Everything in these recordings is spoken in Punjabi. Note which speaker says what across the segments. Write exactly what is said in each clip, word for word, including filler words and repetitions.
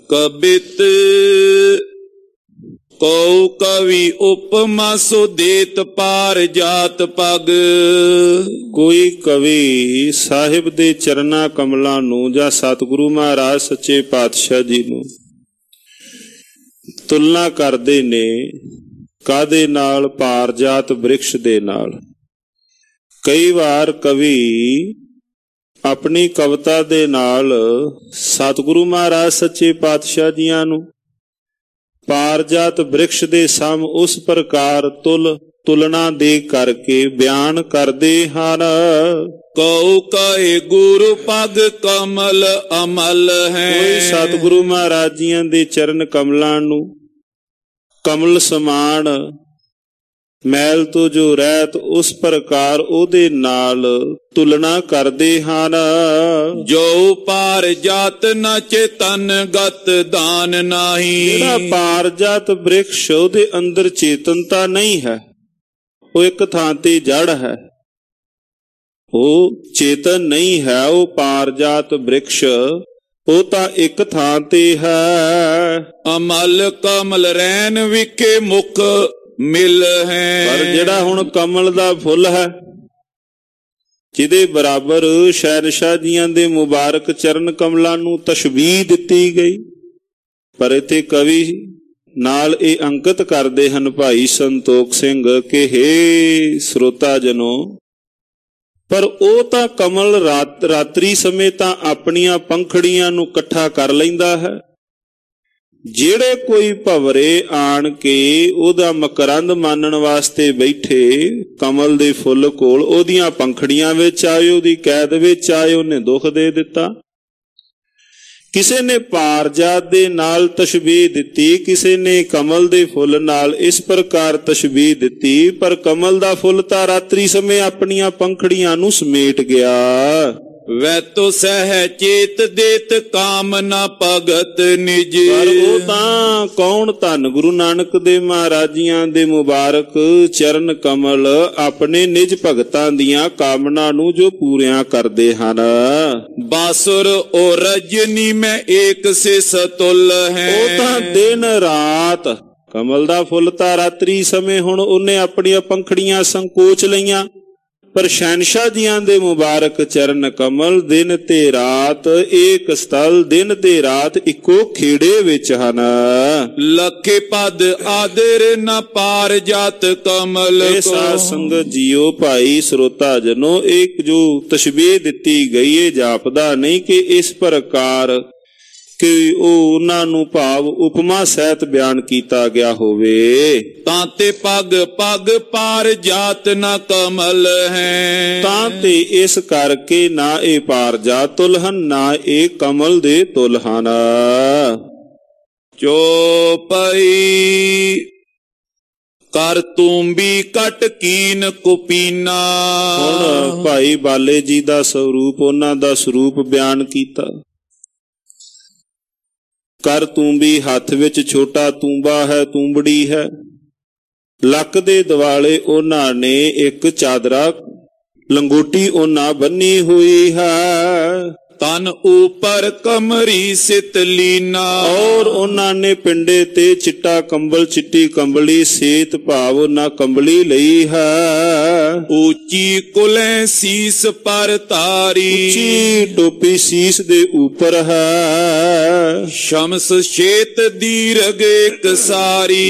Speaker 1: कबित कौ कवि उपमा सो देत पार जात पग।
Speaker 2: कोई कवि साहिब दे चरना कमलों नूं जां सतगुरु महाराज सच्चे पातशाह जी नूं तुलना करदे ने कादे नाल? पार जात वृक्ष दे नाल। कई बार कवि अपनी कविता दे नाल सतगुरु महाराज सच्चे पातशाह जियां नूं पारजात वृक्ष दे सम उस प्रकार तुल तुलना दे करके बयान करदे हन।
Speaker 1: कौ कहे गुरु पग कमल अमल है।
Speaker 2: कोई सतगुरु महाराज जियां दे चरण कमलां नूं कमल समान मैल तो जो रहत उस प्रकार ओदे नाल तुलना करदे हन।
Speaker 1: जो पार जात न चेतन गत दान नाही।
Speaker 2: जेड़ा पार जात वृक्ष ओदे अंदर चेतनता नहीं है, वो एक थां ते जड़ है, वो चेतन नहीं है। वो पार जात वृक्ष वो तां एक थां ते है।
Speaker 1: अमल कमल रैन विखे मुख मिल है।
Speaker 2: पर जेड़ा हुण कमल दा फुल है जिहदे बराबर शहनशाह जियां दे मुबारक चरण कमलां नूं तशबीह दित्ती गई, पर इत्थे कवि नाल ये अंकित करदे हन भाई संतोख सिंह कि हे श्रोता जनो, पर ओ तां कमल रात रात्रि समय तां अपनियां पंखड़ियां नूं इकट्ठा कर लैंदा है। ਜਿਹੜੇ कोई भवरे आण के ओदा मकरंद मानण वास्ते बैठे कमल दे फुल कोल ओदियां पंखड़ियां विच आए, ओदी कैद विच आए, उन्हें दुख दे दिता। किसे ने पारजात दे नाल तशबीह दिती, किसे ने कमल दे फुल नाल इस प्रकार तशबीह दिती, पर कमल दा फुल तां रात्रि समय अपनियां पंखड़ियां नूं समेट गया।
Speaker 1: वै तो सह चेत देत काम न भगत निज।
Speaker 2: पर वो तां कौन? धन गुरु नानक दे महाराजियां दे मुबारक चरण कमल अपने निज भगतां दियां कामना नूं जो पूरियां करदे हन।
Speaker 1: बासुर ओ रजनी में एक से सतुल है।
Speaker 2: वो तां दिन रात कमल दा फुल तां रात्रि समय हुण उन्हें अपनियां पंखड़ियां संकोच लईयां, पर शहनशाह जियां दे मुबारक चरण कमल दिन ते रात एक स्थल, दिन ते रात इको खेड़े विच हन।
Speaker 1: लखे पद आदर न पार जात कमल को।
Speaker 2: साध संगत जियो भाई श्रोता जनो, एक जो तशबीह दिती गई है जापदा नहीं कि इस प्रकार कि उन्हां नूं भाव उपमा सहित बयान किया गया होवे।
Speaker 1: तांते पग पग पार जात न कमल है।
Speaker 2: तांते इस करके ना ए पार जात तुल हन, ना ए कमल दे तुल हन।
Speaker 1: चौपाई कर तूंबी कट कीन कुपीना।
Speaker 2: हुण भाई बाले जी दा स्वरूप, उन्हां दा स्वरूप बयान कीता। कर तूंबी हथ विच छोटा तूंबा है, तूंबड़ी है। लक दे दिवाले उन्हां ने एक चादरा लंगोटी उन्हां बन्नी हुई है।
Speaker 1: तन ऊपर कमरी सितलीना।
Speaker 2: और उन्हां ने पिंडे ते चिट्टा कंबल, चिट्टी कंबली सेत भाव ना कंबली लई है।
Speaker 1: ऊंची कुले सीस पर तारी।
Speaker 2: ऊंची टोपी सीस दे ऊपर है।
Speaker 1: शम्स शेत दीर्घ एक सारी।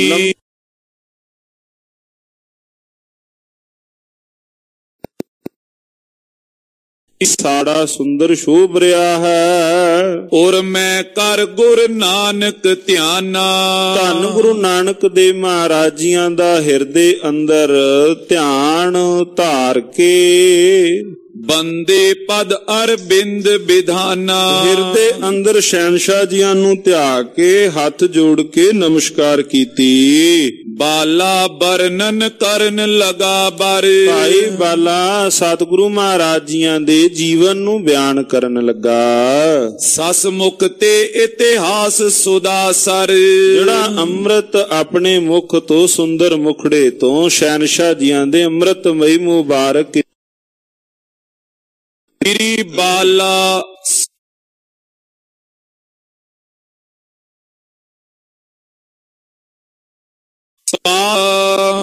Speaker 2: साड़ा सुंदर शोभ रहा है।
Speaker 1: और मैं कर गुर नानक ध्याना।
Speaker 2: धन गुरु नानक दे महाराजियां दा हिरदे अंदर ध्यान धार के
Speaker 1: बंदे पद अरबिंद विधाना।
Speaker 2: हिरदे अंदर शहनशाह जियां नूं ध्यान के हाथ जोड़ के नमस्कार कीती।
Speaker 1: बाला बरनन करन लगा बर।
Speaker 2: भाई बाला सतगुरु महाराज जियां दे जीवन नूं बयान करन लगा।
Speaker 1: सस मुख ते इतिहास सुदासर।
Speaker 2: जेड़ा अमृत अपने मुख तो सुंदर मुखड़े तो शहनशाह जियां दे अमृतमई मुबारक
Speaker 1: बाला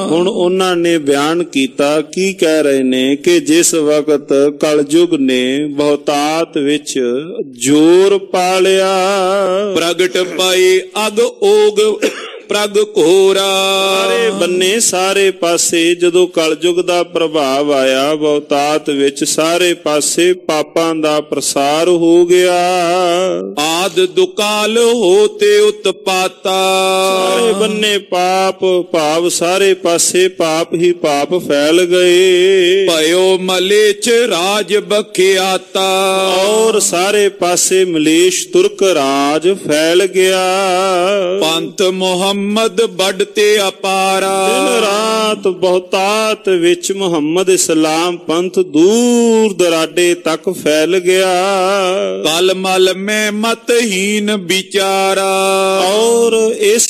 Speaker 2: ਹੁਣ ਉਹਨਾਂ ਨੇ ਬਿਆਨ ਕੀਤਾ, ਕੀ ਕਹਿ ਰਹੇ ਨੇ ਕਿ ਜਿਸ ਵਕਤ ਕਲਯੁਗ ਨੇ ਬਹੁਤਾਤ ਵਿੱਚ ਜ਼ੋਰ ਪਾ ਲਿਆ,
Speaker 1: ਪ੍ਰਗਟ ਪਏ ਅਗ ਓਗ ਪ੍ਰਗ ਘੋਰਾ।
Speaker 2: ਸਾਰੇ ਬੰਨੇ ਸਾਰੇ ਪਾਸੇ ਜਦੋਂ ਕਲਯੁਗ ਦਾ ਪ੍ਰਭਾਵ ਆਇਆ, ਬਹੁਤਾਤ ਵਿੱਚ ਸਾਰੇ ਪਾਸੇ ਪਾਪਾਂ ਦਾ ਪ੍ਰਸਾਰ ਹੋ ਗਿਆ।
Speaker 1: ਆਦ ਦੁਕਾਲ ਹੋਤੇ ਉਤਪਾਤਾ,
Speaker 2: ਸਾਰੇ ਬੰਨੇ ਪਾਪ ਭਾਵ ਸਾਰੇ ਪਾਸੇ ਪਾਪ ਹੀ ਪਾਪ ਫੈਲ ਗਏ।
Speaker 1: ਭਇਓ ਮਲੇਚ ਰਾਜ ਬਖਿਆਤਾ,
Speaker 2: ਔਰ ਸਾਰੇ ਪਾਸੇ ਮਲੇਸ਼ ਤੁਰਕ ਰਾਜ ਫੈਲ ਗਿਆ।
Speaker 1: ਪੰਥ ਮੁਹੰਮਦ ਵੱਡਤੇ ਅਪਾਰਾ,
Speaker 2: ਦਿਨ ਰਾਤ ਬਹੁਤਾਤ ਵਿੱਚ ਮੁਹੰਮਦ ਇਸਲਾਮ ਪੰਥ ਦੂਰ ਦਰਾਡੇ ਤੱਕ ਫੈਲ ਗਿਆ।
Speaker 1: ਕਲ ਮਲ ਮੈਂ ਮਤਹੀਨ ਵਿਚਾਰਾ,
Speaker 2: ਔਰ ਇਸ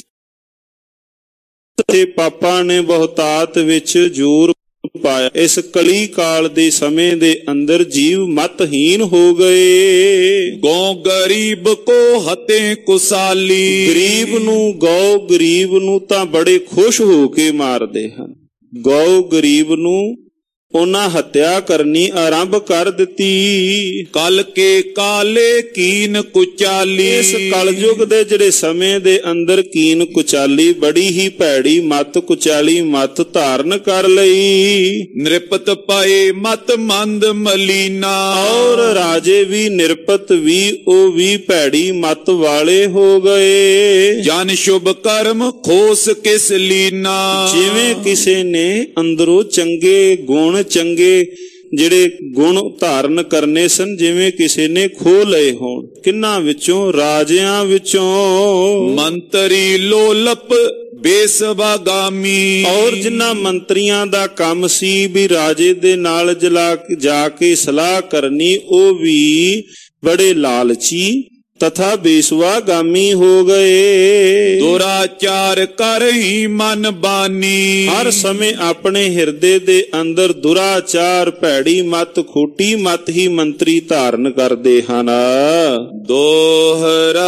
Speaker 2: ਤੇ ਪਾਪਾਂ ਨੇ ਬਹੁਤਾਤ ਵਿੱਚ ਜ਼ੋਰ ਪਾਇਆ। ਇਸ ਕਲੀ ਕਾਲ ਦੇ ਸਮੇਂ ਦੇ ਅੰਦਰ ਜੀਵ ਮਤਹੀਨ ਹੋ ਗਏ।
Speaker 1: ਗੋ ਗਰੀਬ ਕੋ ਹਤੇ ਕੁਸਾਲੀ,
Speaker 2: ਗਰੀਬ ਨੂੰ ਗਊ ਗਰੀਬ ਨੂੰ ਤਾਂ ਬੜੇ ਖੁਸ਼ ਹੋ ਕੇ ਮਾਰਦੇ ਹਨ। ਗਊ ਗਰੀਬ ਨੂੰ ਉਹਨਾਂ ਹੱਤਿਆ ਕਰਨੀ ਆਰੰਭ ਕਰ ਦਿੱਤੀ।
Speaker 1: ਕਲ ਕੇ ਕਾਲੇ ਕੀਨ ਕੁਚਾਲੀ,
Speaker 2: ਇਸ ਕਲਯੁਗ ਦੇ ਜਿਹੜੇ ਸਮੇਂ ਦੇ ਅੰਦਰ ਕੀਨ ਕੁਚਾਲੀ ਬੜੀ ਹੀ ਭੈੜੀ ਮਤ ਕੁਚਾਲੀ ਮਤ ਧਾਰਨ ਕਰ ਲਈ।
Speaker 1: ਨਿਰਪਤ ਪਏ ਮਤ ਮੰਦ ਮਲੀਨਾ,
Speaker 2: ਔਰ ਰਾਜੇ ਵੀ ਨਿਰਪਤ ਵੀ ਉਹ ਵੀ ਭੈੜੀ ਮਤ ਵਾਲੇ ਹੋ ਗਏ।
Speaker 1: ਜਨ ਸ਼ੁਭ ਕਰਮ ਖੋਸ ਕਿਸ ਲੀਨਾ,
Speaker 2: ਜਿਵੇਂ ਕਿਸੇ ਨੇ ਅੰਦਰੋਂ ਚੰਗੇ ਗੁਣ ਚੰਗੇ ਜਿਹੜੇ ਗੁਣ ਧਾਰਨ ਕਰਨੇ ਸਨ, ਜਿਵੇਂ ਕਿਸੇ ਨੇ ਖੋਹ ਲਏ ਹੋਣ। ਕਿੰਨਾਂ ਵਿੱਚੋਂ? ਰਾਜਿਆਂ ਵਿੱਚੋਂ।
Speaker 1: ਮੰਤਰੀ ਲੋਲਪ ਬੇਸਵਾਗਾਮੀ,
Speaker 2: ਔਰ ਜਿਨ੍ਹਾਂ ਮੰਤਰੀਆਂ ਦਾ ਕੰਮ ਸੀ ਵੀ ਰਾਜੇ ਦੇ ਨਾਲ ਜਲਾ ਜਾ ਕੇ ਸਲਾਹ ਕਰਨੀ, ਉਹ ਵੀ ਬੜੇ ਲਾਲਚੀ ਤਥਾ ਬੇਸਵਾਗਾਮੀ ਹੋ ਗਏ।
Speaker 1: ਦੁਰਾਚਾਰ ਕਰ ਹੀ ਮਨ ਬਾਨੀ,
Speaker 2: ਹਰ ਸਮੇਂ ਆਪਣੇ ਹਿਰਦੇ ਦੇ ਅੰਦਰ ਦੁਰਾਚਾਰ ਭੈੜੀ ਮਤ ਖੋਟੀ ਮਤ ਹੀ ਮੰਤਰੀ ਧਾਰਨ ਕਰਦੇ ਹਨ।
Speaker 1: ਦੋਹਰਾ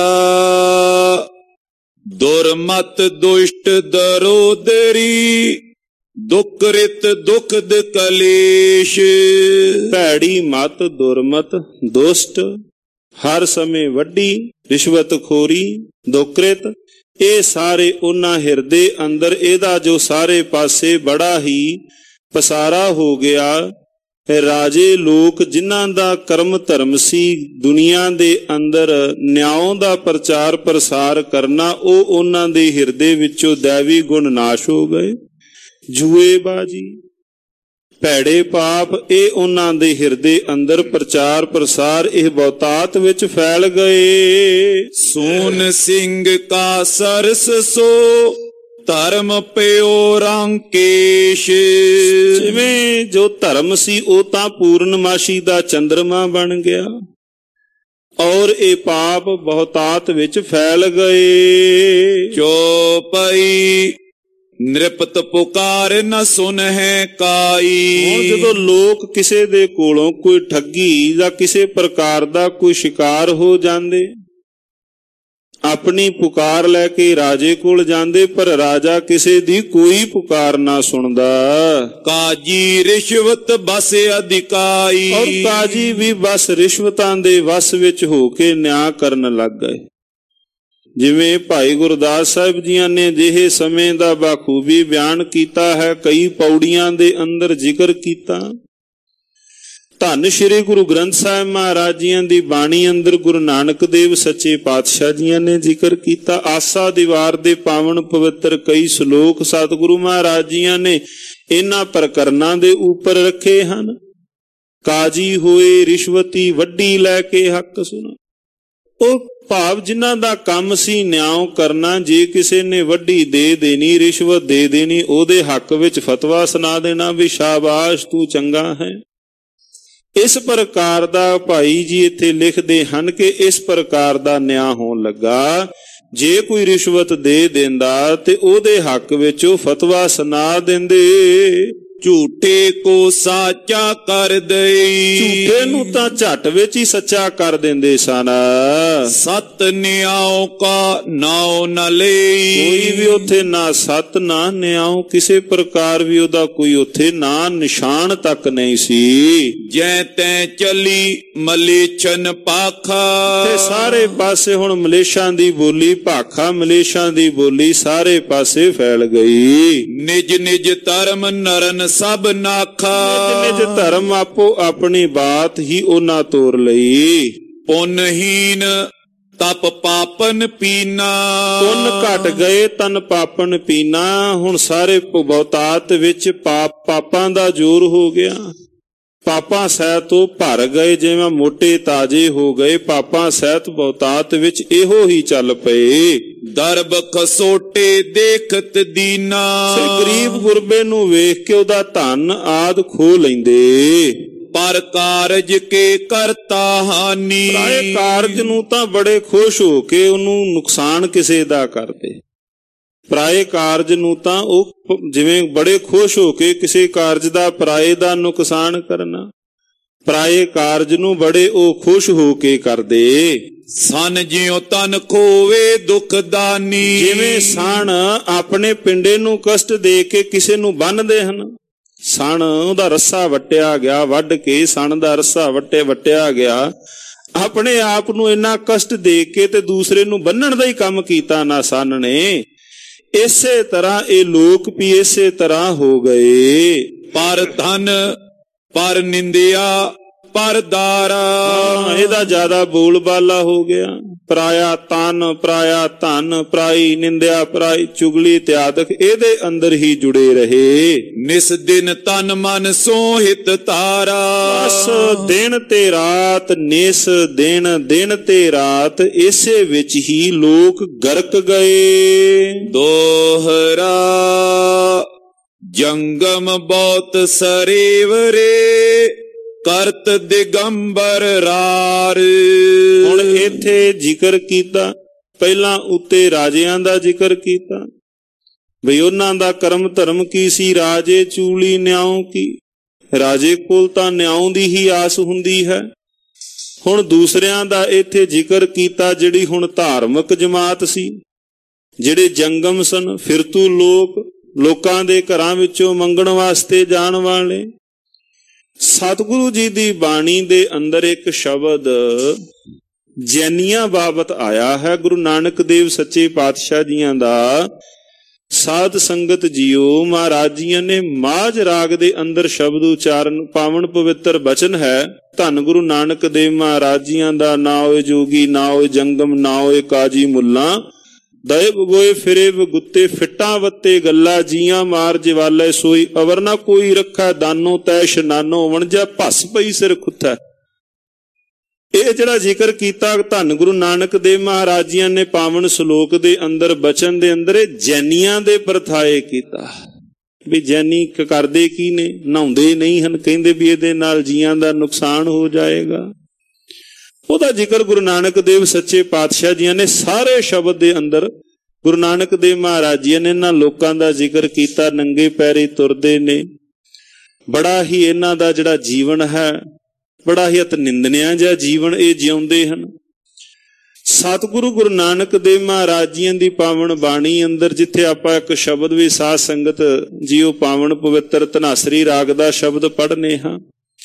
Speaker 1: ਦੁਰਮਤ ਦੁਸ਼ਟ ਦਰੋਦਰੀ, ਦੁਕ੍ਰਿਤ ਦੁਖਦ ਕਲੇਸ਼।
Speaker 2: ਭੈੜੀ ਮਤ ਦੁਰਮਤ ਦੁਸ਼ਟ ਹਰ ਸਮੇਂ ਵੱਡੀ ਰਿਸ਼ਵਤਖੋਰੀ ਦੁਕ੍ਰਿਤ, ਇਹ ਸਾਰੇ ਉਹਨਾਂ ਹਿਰਦੇ ਅੰਦਰ ਇਹਦਾ ਜੋ ਸਾਰੇ ਪਾਸੇ ਬੜਾ ਹੀ ਪਸਾਰਾ ਹੋ ਗਿਆ। ਰਾਜੇ ਲੋਕ ਜਿਨ੍ਹਾਂ ਦਾ ਕਰਮ ਧਰਮ ਸੀ ਦੁਨੀਆ ਦੇ ਅੰਦਰ ਨਿਆਂ ਦਾ ਪ੍ਰਚਾਰ ਪ੍ਰਸਾਰ ਕਰਨਾ, ਉਹ ਉਹਨਾਂ ਦੇ ਹਿਰਦੇ ਵਿੱਚੋਂ ਦੈਵੀ ਗੁਣ ਨਾਸ਼ ਹੋ ਗਏ। ਜੂਏਬਾਜੀ ਭੈੜੇ ਪਾਪ ਇਹ ਉਹਨਾਂ ਦੇ ਹਿਰਦੇ ਅੰਦਰ ਪ੍ਰਚਾਰ ਪ੍ਰਸਾਰ ਇਹ ਬਹੁਤਾਤ ਵਿੱਚ ਫੈਲ ਗਏ।
Speaker 1: ਸੋਨ ਸਿੰਘ ਕਾ ਸਰਸ ਸੋ ਧਰਮ ਪਿਓ ਰਾਂਕੇਸ਼,
Speaker 2: ਜਿਵੇਂ ਜੋ ਧਰਮ ਸੀ ਉਹ ਤਾਂ ਪੂਰਨਮਾਸ਼ੀ ਦਾ ਚੰਦਰਮਾ ਬਣ ਗਿਆ, ਔਰ ਇਹ ਪਾਪ ਬਹੁਤਾਤ ਵਿੱਚ ਫੈਲ ਗਏ।
Speaker 1: ਚੋਪਈ ਨਿਰਪਤ ਪੁਕਾਰ ਨ ਸੁਨ ਹੈ ਕਾਈ।
Speaker 2: ਹੁਣ ਜਦੋਂ ਲੋਕ ਕਿਸੇ ਦੇ ਕੋਲੋਂ ਕੋਈ ਠੱਗੀ ਜਾਂ ਕਿਸੇ ਪ੍ਰਕਾਰ ਦਾ ਕੋਈ ਸ਼ਿਕਾਰ ਹੋ ਜਾਂਦੇ, ਆਪਣੀ ਪੁਕਾਰ ਲੈ ਕੇ ਰਾਜੇ ਕੋਲ ਜਾਂਦੇ, ਪਰ ਰਾਜਾ ਕਿਸੇ ਦੀ ਕੋਈ ਪੁਕਾਰ ਨਾ ਸੁਣਦਾ।
Speaker 1: ਕਾਜੀ ਰਿਸ਼ਵਤ ਬਸ ਅਧਿਕਾਈ,
Speaker 2: ਔਰ ਕਾਜੀ ਵੀ ਬਸ ਰਿਸ਼ਵਤਾਂ ਦੇ ਵਸ ਵਿੱਚ ਹੋ ਕੇ ਨਿਆਂ ਕਰਨ ਲੱਗ ਗਏ। ਜਿਵੇਂ ਭਾਈ ਗੁਰਦਾਸ ਸਾਹਿਬ ਜੀਆਂ ਨੇ ਜਿਹੇ ਸਮੇਂ ਦਾ ਬਾਖੂਬੀ ਬਿਆਨ ਕੀਤਾ ਹੈ, ਕਈ ਪੌੜੀਆਂ ਦੇ ਅੰਦਰ ਜ਼ਿਕਰ ਕੀਤਾ। ਧੰਨ ਸ਼੍ਰੀ ਗੁਰੂ ਗ੍ਰੰਥ ਸਾਹਿਬ ਮਹਾਰਾਜ ਜੀਆਂ ਦੀ ਬਾਣੀ ਅੰਦਰ ਗੁਰੂ ਨਾਨਕ ਦੇਵ ਸੱਚੇ ਪਾਤਸ਼ਾਹ ਜੀਆਂ ਨੇ ਜ਼ਿਕਰ ਕੀਤਾ। ਆਸਾ ਦੀਵਾਰ ਦੇ ਪਾਵਨ ਪਵਿੱਤਰ ਕਈ ਸ਼ਲੋਕ ਸਤਿਗੁਰੂ ਮਹਾਰਾਜ ਜੀਆਂ ਨੇ ਇਹਨਾਂ ਪ੍ਰਕਰਨਾਂ ਦੇ ਉੱਪਰ ਰੱਖੇ ਹਨ। ਕਾਜੀ ਹੋਏ ਰਿਸ਼ਵਤੀ ਵੱਡੀ ਲੈ ਕੇ ਹੱਕ ਸੁਣਾ। ਉਹ ਭਾਵ ਜਿਨ੍ਹਾਂ ਦਾ ਕੰਮ ਸੀ ਨਿਆਂ ਕਰਨਾ, ਜੇ ਕਿਸੇ ਨੇ ਵੱਡੀ ਦੇ ਦੇਣੀ ਰਿਸ਼ਵਤ ਦੇ ਦੇਣੀ, ਉਹਦੇ ਹੱਕ ਵਿੱਚ ਫਤਵਾ ਸੁਣਾ ਦੇਣਾ ਵੀ ਸ਼ਾਬਾਸ਼ ਤੂੰ ਚੰਗਾ ਹੈ। ਇਸ ਪ੍ਰਕਾਰ ਦਾ ਭਾਈ ਜੀ ਇੱਥੇ ਲਿਖਦੇ ਹਨ ਕਿ ਇਸ ਪ੍ਰਕਾਰ ਦਾ ਨਿਆਂ ਹੋਣ ਲੱਗਾ। ਜੇ ਕੋਈ ਰਿਸ਼ਵਤ ਦੇ ਦਿੰਦਾ ਤੇ ਉਹਦੇ ਹੱਕ ਵਿੱਚ ਉਹ ਫਤਵਾ ਸੁਣਾ ਦਿੰਦੇ।
Speaker 1: ਝੂਠੇ ਕੋ ਸਾਚਾ ਕਰ ਦਈ।
Speaker 2: ਝੂਠੇ ਨੂੰ ਤਾਂ ਝੱਟ ਵਿੱਚ ਹੀ ਸੱਚਾ ਕਰ ਦਿੰਦੇ ਸਨ।
Speaker 1: ਸਤ ਨਿਆਉ ਕਾ ਨਾਉ ਨ ਲਈ।
Speaker 2: ਕੋਈ ਵੀ ਉੱਥੇ ਨਾ ਸਤ ਨਾ ਨਿਆਉ, ਕਿਸੇ ਪ੍ਰਕਾਰ ਵੀ ਉਹਦਾ ਕੋਈ ਉੱਥੇ ਨਾ ਨਿਸ਼ਾਨ ਤੱਕ ਨਹੀਂ ਸੀ।
Speaker 1: ਜੈ ਤੈ ਚਲੀ ਮਲੇਛਨ ਪਾਖਾ।
Speaker 2: ਤੇ ਸਾਰੇ ਪਾਸੇ ਹੁਣ ਮਲੇਸ਼ਾਂ ਦੀ ਬੋਲੀ, ਭਾਖਾ ਮਲੇਸ਼ਾਂ ਦੀ ਬੋਲੀ ਸਾਰੇ ਪਾਸੇ ਫੈਲ ਗਈ।
Speaker 1: ਨਿਜ ਨਿਜ ਧਰਮ ਨਰਨ ਸਭ ਨਾਖਾ।
Speaker 2: ਨਿਜ ਨਿਜ ਧਰਮ ਆਪੋ ਆਪਣੀ ਬਾਤ ਹੀ ਉਹਨਾਂ ਤੋਰ ਲਈ।
Speaker 1: ਪੁੰਨਹੀਨ ਤਪ ਪਾਪਨ ਪੀਨਾ।
Speaker 2: ਪੁੰਨ ਘਟ ਗਏ ਤਨ ਪਾਪਨ ਪੀਨਾ। ਹੁਣ ਸਾਰੇ ਬਹੁਤਾਤ ਵਿੱਚ ਪਾਪ ਪਾਪਾਂ ਦਾ ਜ਼ੋਰ ਹੋ ਗਿਆ। ਪਾਪਾਂ ਸਹਿਤ ਉਹ ਭਰ ਗਏ, ਜਿਵੇਂ ਮੋਟੇ ਤਾਜੇ ਹੋ ਗਏ। ਪਾਪਾਂ ਸਹਿਤ ਬਹੁਤਾਤ ਵਿੱਚ ਇਹੋ ਹੀ ਚੱਲ ਪਏ।
Speaker 1: ਦਰਬ ਖਸੋਟੇ ਦੇਖਤ ਦੀਨਾ।
Speaker 2: ਗਰੀਬ ਗੁਰਬੇ ਨੂੰ ਵੇਖ ਕੇ ਉਹਦਾ ਧਨ ਆਦ ਖੋ ਲੈਂਦੇ।
Speaker 1: ਪਰ ਕਾਰਜ ਕੇ ਕਰਤਾ ਹਾਨੀ।
Speaker 2: ਪਰਾਏ ਕਾਰਜ ਨੂੰ ਤਾਂ ਬੜੇ ਖੁਸ਼ ਹੋ ਕੇ ਉਹਨੂੰ ਨੁਕਸਾਨ ਕਿਸੇ ਦਾ ਕਰਦੇ। ਪਰਾਏ ਕਾਰਜ ਨੂੰ ਤਾਂ ਉਹ ਜਿਵੇਂ ਬੜੇ ਖੁਸ਼ ਹੋ ਕੇ ਕਿਸੇ ਕਾਰਜ ਦਾ ਪਰਾਏ ਦਾ ਨੁਕਸਾਨ ਕਰਨਾ। ਪਰਾਏ ਕਾਰਜ ਨੂੰ ਬੜੇ ਉਹ ਖੁਸ਼ ਹੋ ਕੇ ਕਰਦੇ।
Speaker 1: ਸਨ ਜਿਉ ਤਨ ਖੋਵੇ ਦੁਖ ਦਾਨੀ।
Speaker 2: ਜਿਵੇਂ ਸਣ ਆਪਣੇ ਪਿੰਡੇ ਨੂੰ ਕਸ਼ਟ ਦੇ ਕੇ ਕਿਸੇ ਨੂੰ ਬੰਨ੍ਹਦੇ ਹਨ। ਸਣ ਉਹਦਾ ਰੱਸਾ ਵੱਟਿਆ ਗਿਆ, ਵੱਢ ਕੇ ਸਣ ਦਾ ਰੱਸਾ ਵੱਟੇ ਵੱਟਿਆ ਗਿਆ। ਆਪਣੇ ਆਪ ਨੂੰ ਇੰਨਾ ਕਸ਼ਟ ਦੇ ਕੇ ਤੇ ਦੂਸਰੇ ਨੂੰ ਬੰਨਣ ਦਾ ਹੀ ਕੰਮ ਕੀਤਾ ਨਾ ਸਣ ਨੇ। ਇਸੇ ਤਰ੍ਹਾਂ ਇਹ ਲੋਕ ਵੀ ਇਸੇ ਤਰ੍ਹਾਂ ਹੋ ਗਏ।
Speaker 1: ਪਰ ਧਨ ਪਰ ਨਿੰਦਿਆ ਪਰ ਦਾਰਾ।
Speaker 2: ਇਹਦਾ ਜ਼ਿਆਦਾ ਬੋਲਬਾਲਾ ਹੋ ਗਿਆ। ਪਰਾਇਆ ਤਨ, ਪਰਾਇਆ ਧਨ, ਪਰਾਈ ਨਿੰਦਿਆ, ਪਰਾਈ ਚੁਗਲੀ ਇਤਿਆਦਿਕ ਇਹਦੇ ਅੰਦਰ ਹੀ ਜੁੜੇ ਰਹੇ।
Speaker 1: ਨਿਸ ਦਿਨ ਤਨ ਮਨ ਸੋਹਿਤ ਤਾਰਾ।
Speaker 2: ਬਸ ਦਿਨ ਤੇ ਰਾਤ, ਨਿਸ ਦਿਨ ਦਿਨ ਤੇ ਰਾਤ ਇਸੇ ਵਿੱਚ ਹੀ ਲੋਕ ਗਰਕ ਗਏ।
Speaker 1: ਦੋਹਰਾ ਜੰਗਮ ਬਹੁਤ ਸਰੇਵਰੇ ਕਰਤ ਦਿਗੰਬਰ ਰਾਰ।
Speaker 2: ਹੁਣ ਇੱਥੇ ਜ਼ਿਕਰ ਕੀਤਾ, ਪਹਿਲਾਂ ਉੱਤੇ ਰਾਜਿਆਂ ਦਾ ਜ਼ਿਕਰ ਕੀਤਾ ਬਈ ਉਹਨਾਂ ਦਾ ਕਰਮ ਧਰਮ ਕੀ ਸੀ। ਰਾਜੇ ਚੂਲੀ ਨਿਆਉ ਕੀ। ਰਾਜੇ ਕੋਲ ਤਾਂ ਨਿਆਉ ਦੀ ਹੀ ਆਸ ਹੁੰਦੀ ਹੈ। ਹੁਣ ਦੂਸਰਿਆਂ ਦਾ ਇੱਥੇ ਜ਼ਿਕਰ ਕੀਤਾ ਜਿਹੜੀ ਹੁਣ ਧਾਰਮਿਕ ਜਮਾਤ ਸੀ, ਜਿਹੜੇ ਜੰਗਮ ਸਨ, ਫਿਰਤੂ ਲੋਕ, ਲੋਕਾਂ ਦੇ ਘਰਾਂ ਵਿੱਚੋਂ ਮੰਗਣ ਵਾਸਤੇ ਜਾਣ ਵਾਲੇ। ਸਤਿਗੁਰੂ ਜੀ ਦੀ ਬਾਣੀ ਦੇ ਅੰਦਰ ਇੱਕ ਸ਼ਬਦ ਜੈਨੀਆਂ ਬਾਬਤ ਆਇਆ ਹੈ। ਗੁਰੂ ਨਾਨਕ ਦੇਵ ਸੱਚੇ ਪਾਤਸ਼ਾਹ ਜੀਆਂ ਦਾ ਸਾਧ ਸੰਗਤ ਜੀਓ ਮਹਾਰਾਜ ਜੀਆਂ ਨੇ ਮਾਝ ਰਾਗ ਦੇ ਅੰਦਰ ਸ਼ਬਦ ਉਚਾਰਨ, ਪਾਵਨ ਪਵਿੱਤਰ ਬਚਨ ਹੈ। ਧੰਨ ਗੁਰੂ ਨਾਨਕ ਦੇਵ ਮਹਾਰਾਜ ਜੀਆਂ ਦਾ ਨਾ ਹੋਏ ਜੋਗੀ, ਨਾ ਹੋਏ ਜੰਗਮ, ਨਾ ਹੋਏ ਕਾਜੀ ਮੁੱਲਾ। ਦਏ ਬਗੋਏ ਫਿਰੇ ਬਗੁੱਤੇ, ਫਿੱਟਾਂ ਵੱਤੇ ਗੱਲਾਂ, ਜੀਆਂ ਮਾਰ ਜਵਾਲੇ ਸੋਈ, ਅਵਰ ਨਾ ਕੋਈ ਰੱਖਾ ਦਾਨੋ ਤੈ ਇਸ਼ਨਾਨੋ, ਵਣਜਾ ਭੱਸ ਪਈ ਸਿਰ ਖੁੱਥਾ। ਇਹ ਜਿਹੜਾ ਜ਼ਿਕਰ ਕੀਤਾ ਧੰਨ ਗੁਰੂ ਨਾਨਕ ਦੇਵ ਮਹਾਰਾਜ ਜੀਆਂ ਨੇ ਪਾਵਨ ਸ਼ਲੋਕ ਦੇ ਅੰਦਰ, ਬਚਨ ਦੇ ਅੰਦਰ, ਇਹ ਜੈਨੀਆਂ ਦੇ ਪਰਥਾਏ ਕੀਤਾ ਵੀ ਜੈਨੀ ਕਰਦੇ ਕੀ ਨੇ, ਨਹਾਉਂਦੇ ਨਹੀਂ ਹਨ। ਕਹਿੰਦੇ ਵੀ ਇਹਦੇ ਨਾਲ ਜੀਆਂ ਦਾ ਨੁਕਸਾਨ ਹੋ ਜਾਏਗਾ। ਉਹਦਾ ਜ਼ਿਕਰ ਗੁਰੂ ਨਾਨਕ ਦੇਵ ਸੱਚੇ ਪਾਤਸ਼ਾਹ ਜੀਆਂ ਨੇ ਸਾਰੇ ਸ਼ਬਦ ਦੇ ਅੰਦਰ, ਗੁਰੂ ਨਾਨਕ ਦੇਵ ਮਹਾਰਾਜ ਜੀ ਨੇ ਇਹਨਾਂ ਲੋਕਾਂ ਦਾ ਜ਼ਿਕਰ ਕੀਤਾ। ਨੰਗੇ ਪੈਰੀ ਤੁਰਦੇ ਨੇ, ਬੜਾ ਹੀ ਇਹਨਾਂ ਦਾ ਜਿਹੜਾ ਜੀਵਨ ਹੈ ਬੜਾ ਹੀ ਅਤ ਨਿੰਦਣਿਆ ਜਿਹਾ ਜੀਵਨ ਇਹ ਜਿਉਂਦੇ ਹਨ। ਸਤਿਗੁਰੂ ਗੁਰੂ ਨਾਨਕ ਦੇਵ ਮਹਾਰਾਜ ਜੀਆਂ ਦੀ ਪਾਵਨ ਬਾਣੀ ਅੰਦਰ ਜਿੱਥੇ ਆਪਾਂ ਇੱਕ ਸ਼ਬਦ ਵੀ ਸਾਧ ਸੰਗਤ ਜੀਓ ਪਾਵਨ ਪਵਿੱਤਰ ਧਨਾਸਰੀ ਰਾਗ ਦਾ ਸ਼ਬਦ ਪੜ੍ਹਨੇ ਹਾਂ।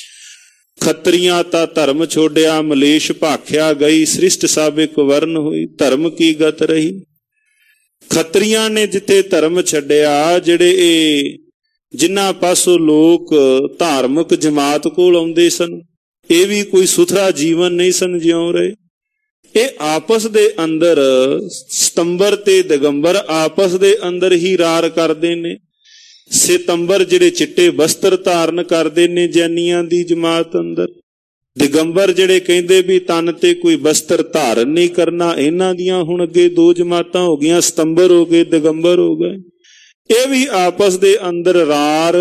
Speaker 2: ਖੱਤਰੀਆਂ ਤਾਂ ਧਰਮ ਛੋੜਿਆ, ਮਲੇਸ਼ ਭਾਖਿਆ ਗਈ, ਸ੍ਰਿਸ਼ਟ ਸਭ ਇੱਕ ਵਰਨ ਹੋਈ, ਧਰਮ ਕੀ ਗਤ ਰਹੀ। ਖੱਤਰੀਆਂ ਨੇ ਜਿੱਥੇ ਧਰਮ ਛੱਡਿਆ, ਜਿਹੜੇ ਇਹ ਜਿਨ੍ਹਾਂ ਪਾਸੋਂ ਲੋਕ ਧਾਰਮਿਕ ਜਮਾਤ ਕੋਲ ਆਉਂਦੇ ਸਨ, ਇਹ ਵੀ ਕੋਈ ਸੁਥਰਾ ਜੀਵਨ ਨਹੀਂ ਸਨ ਜਿਉਂ ਰਹੇ। ਇਹ ਆਪਸ ਦੇ ਅੰਦਰ ਸਤੰਬਰ ਤੇ ਦਿਗੰਬਰ ਆਪਸ ਦੇ ਅੰਦਰ ਹੀ ਰਾਰ ਕਰਦੇ ਨੇ। ਸਿਤੰਬਰ ਜਿਹੜੇ ਚਿੱਟੇ ਵਸਤਰ ਧਾਰਨ ਕਰਦੇ ਨੇ ਜੈਨੀਆਂ ਦੀ ਜਮਾਤ ਅੰਦਰ, ਦਿਗੰਬਰ ਜਿਹੜੇ ਕਹਿੰਦੇ ਵੀ ਤਨ ਤੇ ਕੋਈ ਵਸਤਰ ਧਾਰਨ ਨਹੀਂ ਕਰਨਾ। ਇਹਨਾਂ ਦੀਆਂ ਹੁਣ ਅੱਗੇ ਦੋ ਜਮਾਤਾਂ ਹੋ ਗਈਆਂ, ਸਤੰਬਰ ਹੋ ਗਏ, ਦਿਗੰਬਰ ਹੋ ਗਏ। ਇਹ ਵੀ ਆਪਸ ਦੇ ਅੰਦਰ ਰਾਰ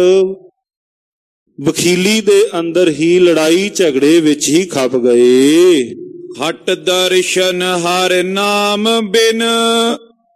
Speaker 2: ਵਕੀਲੀ ਦੇ ਅੰਦਰ ਹੀ ਲੜਾਈ ਝਗੜੇ ਵਿੱਚ ਹੀ ਖਪ ਗਏ।
Speaker 1: ਹਟ ਦਰਸ਼ਨ ਹਰ ਨਾਮ ਬਿਨ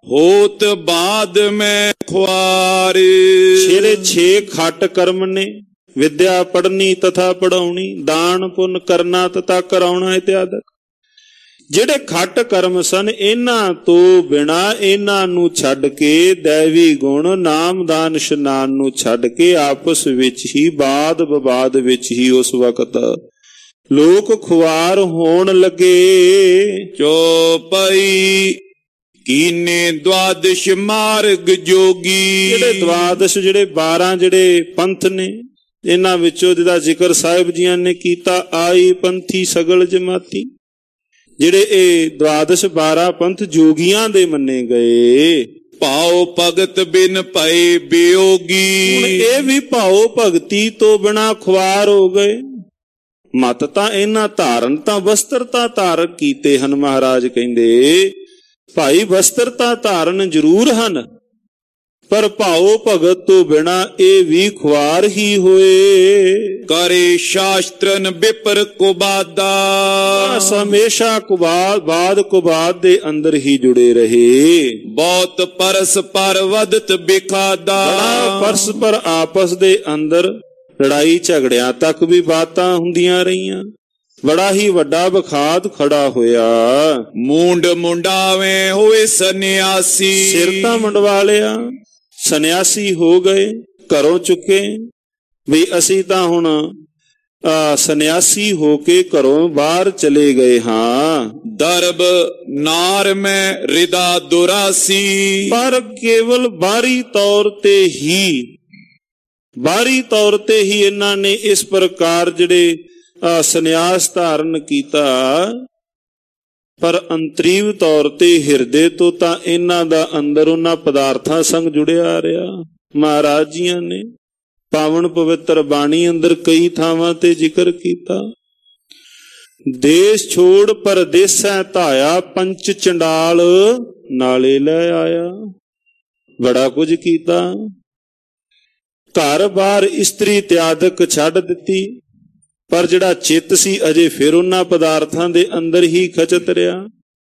Speaker 1: ਹੋਤ ਬਾਦ ਮੈਂ ਖੁਆਰ।
Speaker 2: ਛੇਰੇ ਛੇ ਖੱਟ ਕਰਮ ਨੇ, ਵਿਦਿਆ ਪੜ੍ਹਨੀ ਤਥਾ ਪੜਾਉਣੀ, ਦਾਨ ਪੁੰਨ ਕਰਨਾ ਤਥਾ ਕਰਾਉਣਾ ਇਤਿਆਦਿਕ। ਜਿਹੜੇ ਖੱਟ ਕਰਮ ਸਨ, ਇਹਨਾਂ ਤੋਂ ਬਿਨਾ, ਇਹਨਾਂ ਨੂੰ ਛੱਡ ਕੇ, ਦੈਵੀ ਗੁਣ ਨਾਮ ਦਾਨ ਇਸ਼ਨਾਨ ਨੂੰ ਛੱਡ ਕੇ ਆਪਸ ਵਿੱਚ ਹੀ ਬਾਦ ਵਿਵਾਦ ਵਿੱਚ ਹੀ ਉਸ ਵਕਤ ਲੋਕ ਖੁਆਰ ਹੋਣ ਲੱਗੇ।
Speaker 1: ਚੌਪਈ ਕੀਨੇ ਦਵਾਦਸ਼ ਮਾਰਗ ਜੋਗੀ।
Speaker 2: ਜਿਹੜੇ ਦਵਾਦਸ਼, ਜਿਹੜੇ ਬਾਰਾਂ ਜਿਹੜੇ ਪੰਥ ਨੇ, ਇਹਨਾਂ ਵਿੱਚੋਂ ਜਿਹਦਾ ਜ਼ਿਕਰ ਸਾਹਿਬ ਜੀਆਂ ਨੇ ਕੀਤਾ, ਆਈ ਪੰਥੀ ਸਗਲ ਜਮਾਤੀ। ਜਿਹੜੇ ਇਹ ਦਵਾਦਸ਼ ਬਾਰਾਂ ਪੰਥ ਜੋਗੀਆਂ ਦੇ ਮੰਨੇ ਗਏ।
Speaker 1: ਭਾਉ ਭਗਤ ਬਿਨ ਭਏ ਬਿਯੋਗੀ।
Speaker 2: ਹੁਣ ਇਹ ਵੀ ਭਾਉ ਭਗਤੀ ਤੋਂ ਬਿਨਾ ਖੁਆਰ ਹੋ ਗਏ। ਮਤ ਤਾਂ ਇਹਨਾਂ ਧਾਰਨ ਤਾਂ ਵਸਤਰ ਤਾਂ ਧਾਰਨ ਕੀਤੇ ਹਨ। ਮਹਾਰਾਜ ਕਹਿੰਦੇ ਭਾਈ ਵਸਤਰ ਤਾਂ ਧਾਰਨ ਜ਼ਰੂਰ ਹਨ, ਪਰ ਭਾਉ ਭਗਤ ਤੋਂ ਬਿਨਾ ਇਹ ਵੀ ਖੁਆਰ ਹੀ ਹੋਏ।
Speaker 1: ਕਰੇ ਸ਼ਾਸਤਰਨ ਵਿਪਰ ਕੁਬਾਦਾ।
Speaker 2: ਹਮੇਸ਼ਾ ਕੁਬਾਦ ਬਾਦ ਕੁਬਾਦ ਦੇ ਅੰਦਰ ਹੀ ਜੁੜੇ ਰਹੇ।
Speaker 1: ਬਹੁਤ ਪਰਸ ਪਰ ਵਦਤ ਬਿਖਾਦਾ।
Speaker 2: ਬੜਾ ਪਰਸਪਰ ਆਪਸ ਦੇ ਅੰਦਰ ਲੜਾਈ ਝਗੜਿਆਂ ਤੱਕ ਵੀ ਬਾਤਾਂ ਹੁੰਦੀਆਂ ਰਹੀਆਂ। ਬੜਾ ਹੀ ਵੱਡਾ ਵਿਖਾਦ ਖੜਾ ਹੋਇਆ।
Speaker 1: ਮੂੰਡ ਮੁੰਡਾਵੇਂ ਹੋਏ ਸੰਨਿਆਸੀ।
Speaker 2: ਸਿਰ ਤਾਂ ਮੁੰਡਵਾ ਲਿਆ, ਸੰਨਿਆਸੀ ਹੋ ਗਏ, ਘਰੋਂ ਚੁੱਕੇ ਵੀ ਅਸੀਂ ਤਾਂ ਹੁਣ ਆ ਸੰਨਿਆਸੀ ਹੋ ਕੇ ਘਰੋਂ ਬਾਹਰ ਚਲੇ ਗਏ ਹਾਂ।
Speaker 1: ਦਰਬ ਨਾਰ ਮੈਂ ਰਿਦਾ ਦੁਰਾਸੀ।
Speaker 2: ਪਰ ਕੇਵਲ ਬਾਹਰੀ ਤੌਰ ਤੇ ਹੀ ਬਾਹਰੀ ਤੌਰ ਤੇ ਹੀ ਇਹਨਾਂ ਨੇ ਇਸ ਪ੍ਰਕਾਰ ਜਿਹੜੇ ਸੰਨਿਆਸ ਧਾਰਨ ਕੀਤਾ, ਪਰ ਅੰਤਰੀਵ ਤੌਰ ਤੇ ਹਿਰਦੇ ਤੋਂ ਤਾਂ ਇਹਨਾਂ ਦਾ ਅੰਦਰ ਉਹਨਾਂ ਪਦਾਰਥਾਂ ਸੰਗ ਜੁੜਿਆ ਰਿਹਾ। ਮਹਾਰਾਜ ਜੀਆਂ ਨੇ ਪਾਵਨ ਪਵਿੱਤਰ ਬਾਣੀ ਅੰਦਰ ਕਈ ਥਾਵਾਂ ਤੇ ਜ਼ਿਕਰ ਕੀਤਾ। ਦੇਸ਼ ਛੋੜ ਪਰਦੇਸੈ ਧਾਇਆ, ਪੰਚ ਚੰਡਾਲ ਨਾਲੇ ਲੈ ਆਇਆ। ਬੜਾ ਕੁਝ ਕੀਤਾ। ਘਰ ਬਾਰ ਇਸਤਰੀ ਇਤਿਆਦਿਕ ਛੱਡ ਦਿੱਤੀ, ਪਰ ਜਿਹੜਾ ਚਿੱਤ ਸੀ ਅਜੇ ਫਿਰ ਉਹਨਾਂ ਪਦਾਰਥਾਂ ਦੇ ਅੰਦਰ ਹੀ ਖਚਤ ਰਿਹਾ।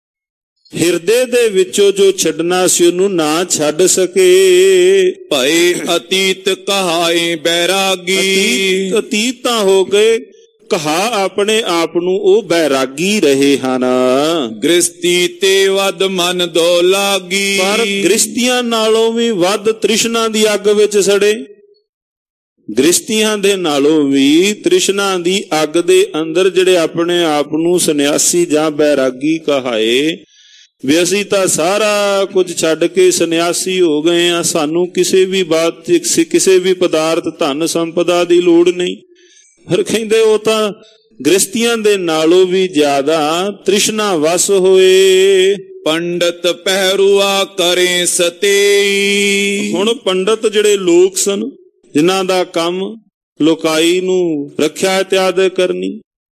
Speaker 2: ਹਿਰਦੇ ਦੇ ਵਿੱਚੋਂ ਜੋ ਛੱਡਣਾ ਸੀ ਉਹਨੂੰ ਨਾ ਛੱਡ ਸਕੇ।
Speaker 1: ਭਏ ਅਤੀਤ ਕਹਾਏ ਬੈਰਾਗੀ।
Speaker 2: ਅਤੀਤ ਤਾਂ ਹੋ ਗਏ, ਕਹਾ ਆਪਣੇ ਆਪ ਨੂੰ ਉਹ ਬੈਰਾਗੀ ਰਹੇ ਹਨ।
Speaker 1: ਗ੍ਰਸਤੀ ਤੇ ਵੱਧ ਮਨ ਦੋ ਲਾਗੀ।
Speaker 2: ਪਰ ਗ੍ਰਸਤੀਆਂ ਨਾਲੋਂ ਵੀ ਵੱਧ ਤ੍ਰਿਸ਼ਨਾ ਦੀ ਅੱਗ ਵਿੱਚ ਸੜੇ। ਗ੍ਰਸਤੀਆਂ ਦੇ ਨਾਲੋਂ ਵੀ ਤ੍ਰਿਸ਼ਨਾ ਦੀ ਅੱਗ ਦੇ ਅੰਦਰ ਜਿਹੜੇ ਆਪਣੇ ਆਪ ਨੂੰ ਸੰਨਿਆਸੀ ਜਾਂ ਬੈਰਾਗੀ ਕਹਾਏ ਵੀ ਅਸੀਂ ਤਾਂ ਸਾਰਾ ਕੁਝ ਛੱਡ ਕੇ ਸੰਨਿਆਸੀ ਹੋ ਗਏ ਆ, ਸਾਨੂੰ ਕਿਸੇ ਵੀ ਬਾਤ ਕਿਸੇ ਵੀ ਪਦਾਰਥ ਧਨ ਸੰਪਦਾ ਦੀ ਲੋੜ ਨਹੀਂ। ਫਿਰ ਕਹਿੰਦੇ ਉਹ ਤਾਂ ਗ੍ਰਸਤੀਆਂ ਦੇ ਨਾਲੋਂ ਵੀ ਜ਼ਿਆਦਾ ਤ੍ਰਿਸ਼ਨਾ ਵਸ ਹੋਏ।
Speaker 1: ਪੰਡਤ ਪਹਿਰੂਆ ਕਰੇ ਸਤੇਈ।
Speaker 2: ਹੁਣ ਪੰਡਤ ਜਿਹੜੇ ਲੋਕ ਸਨ, ਜਿਨ੍ਹਾਂ ਦਾ ਕੰਮ ਲੋਕਾਈ ਨੂੰ ਰੱਖਿਆ ਇਤਿਆਦ ਕਰਨੀ,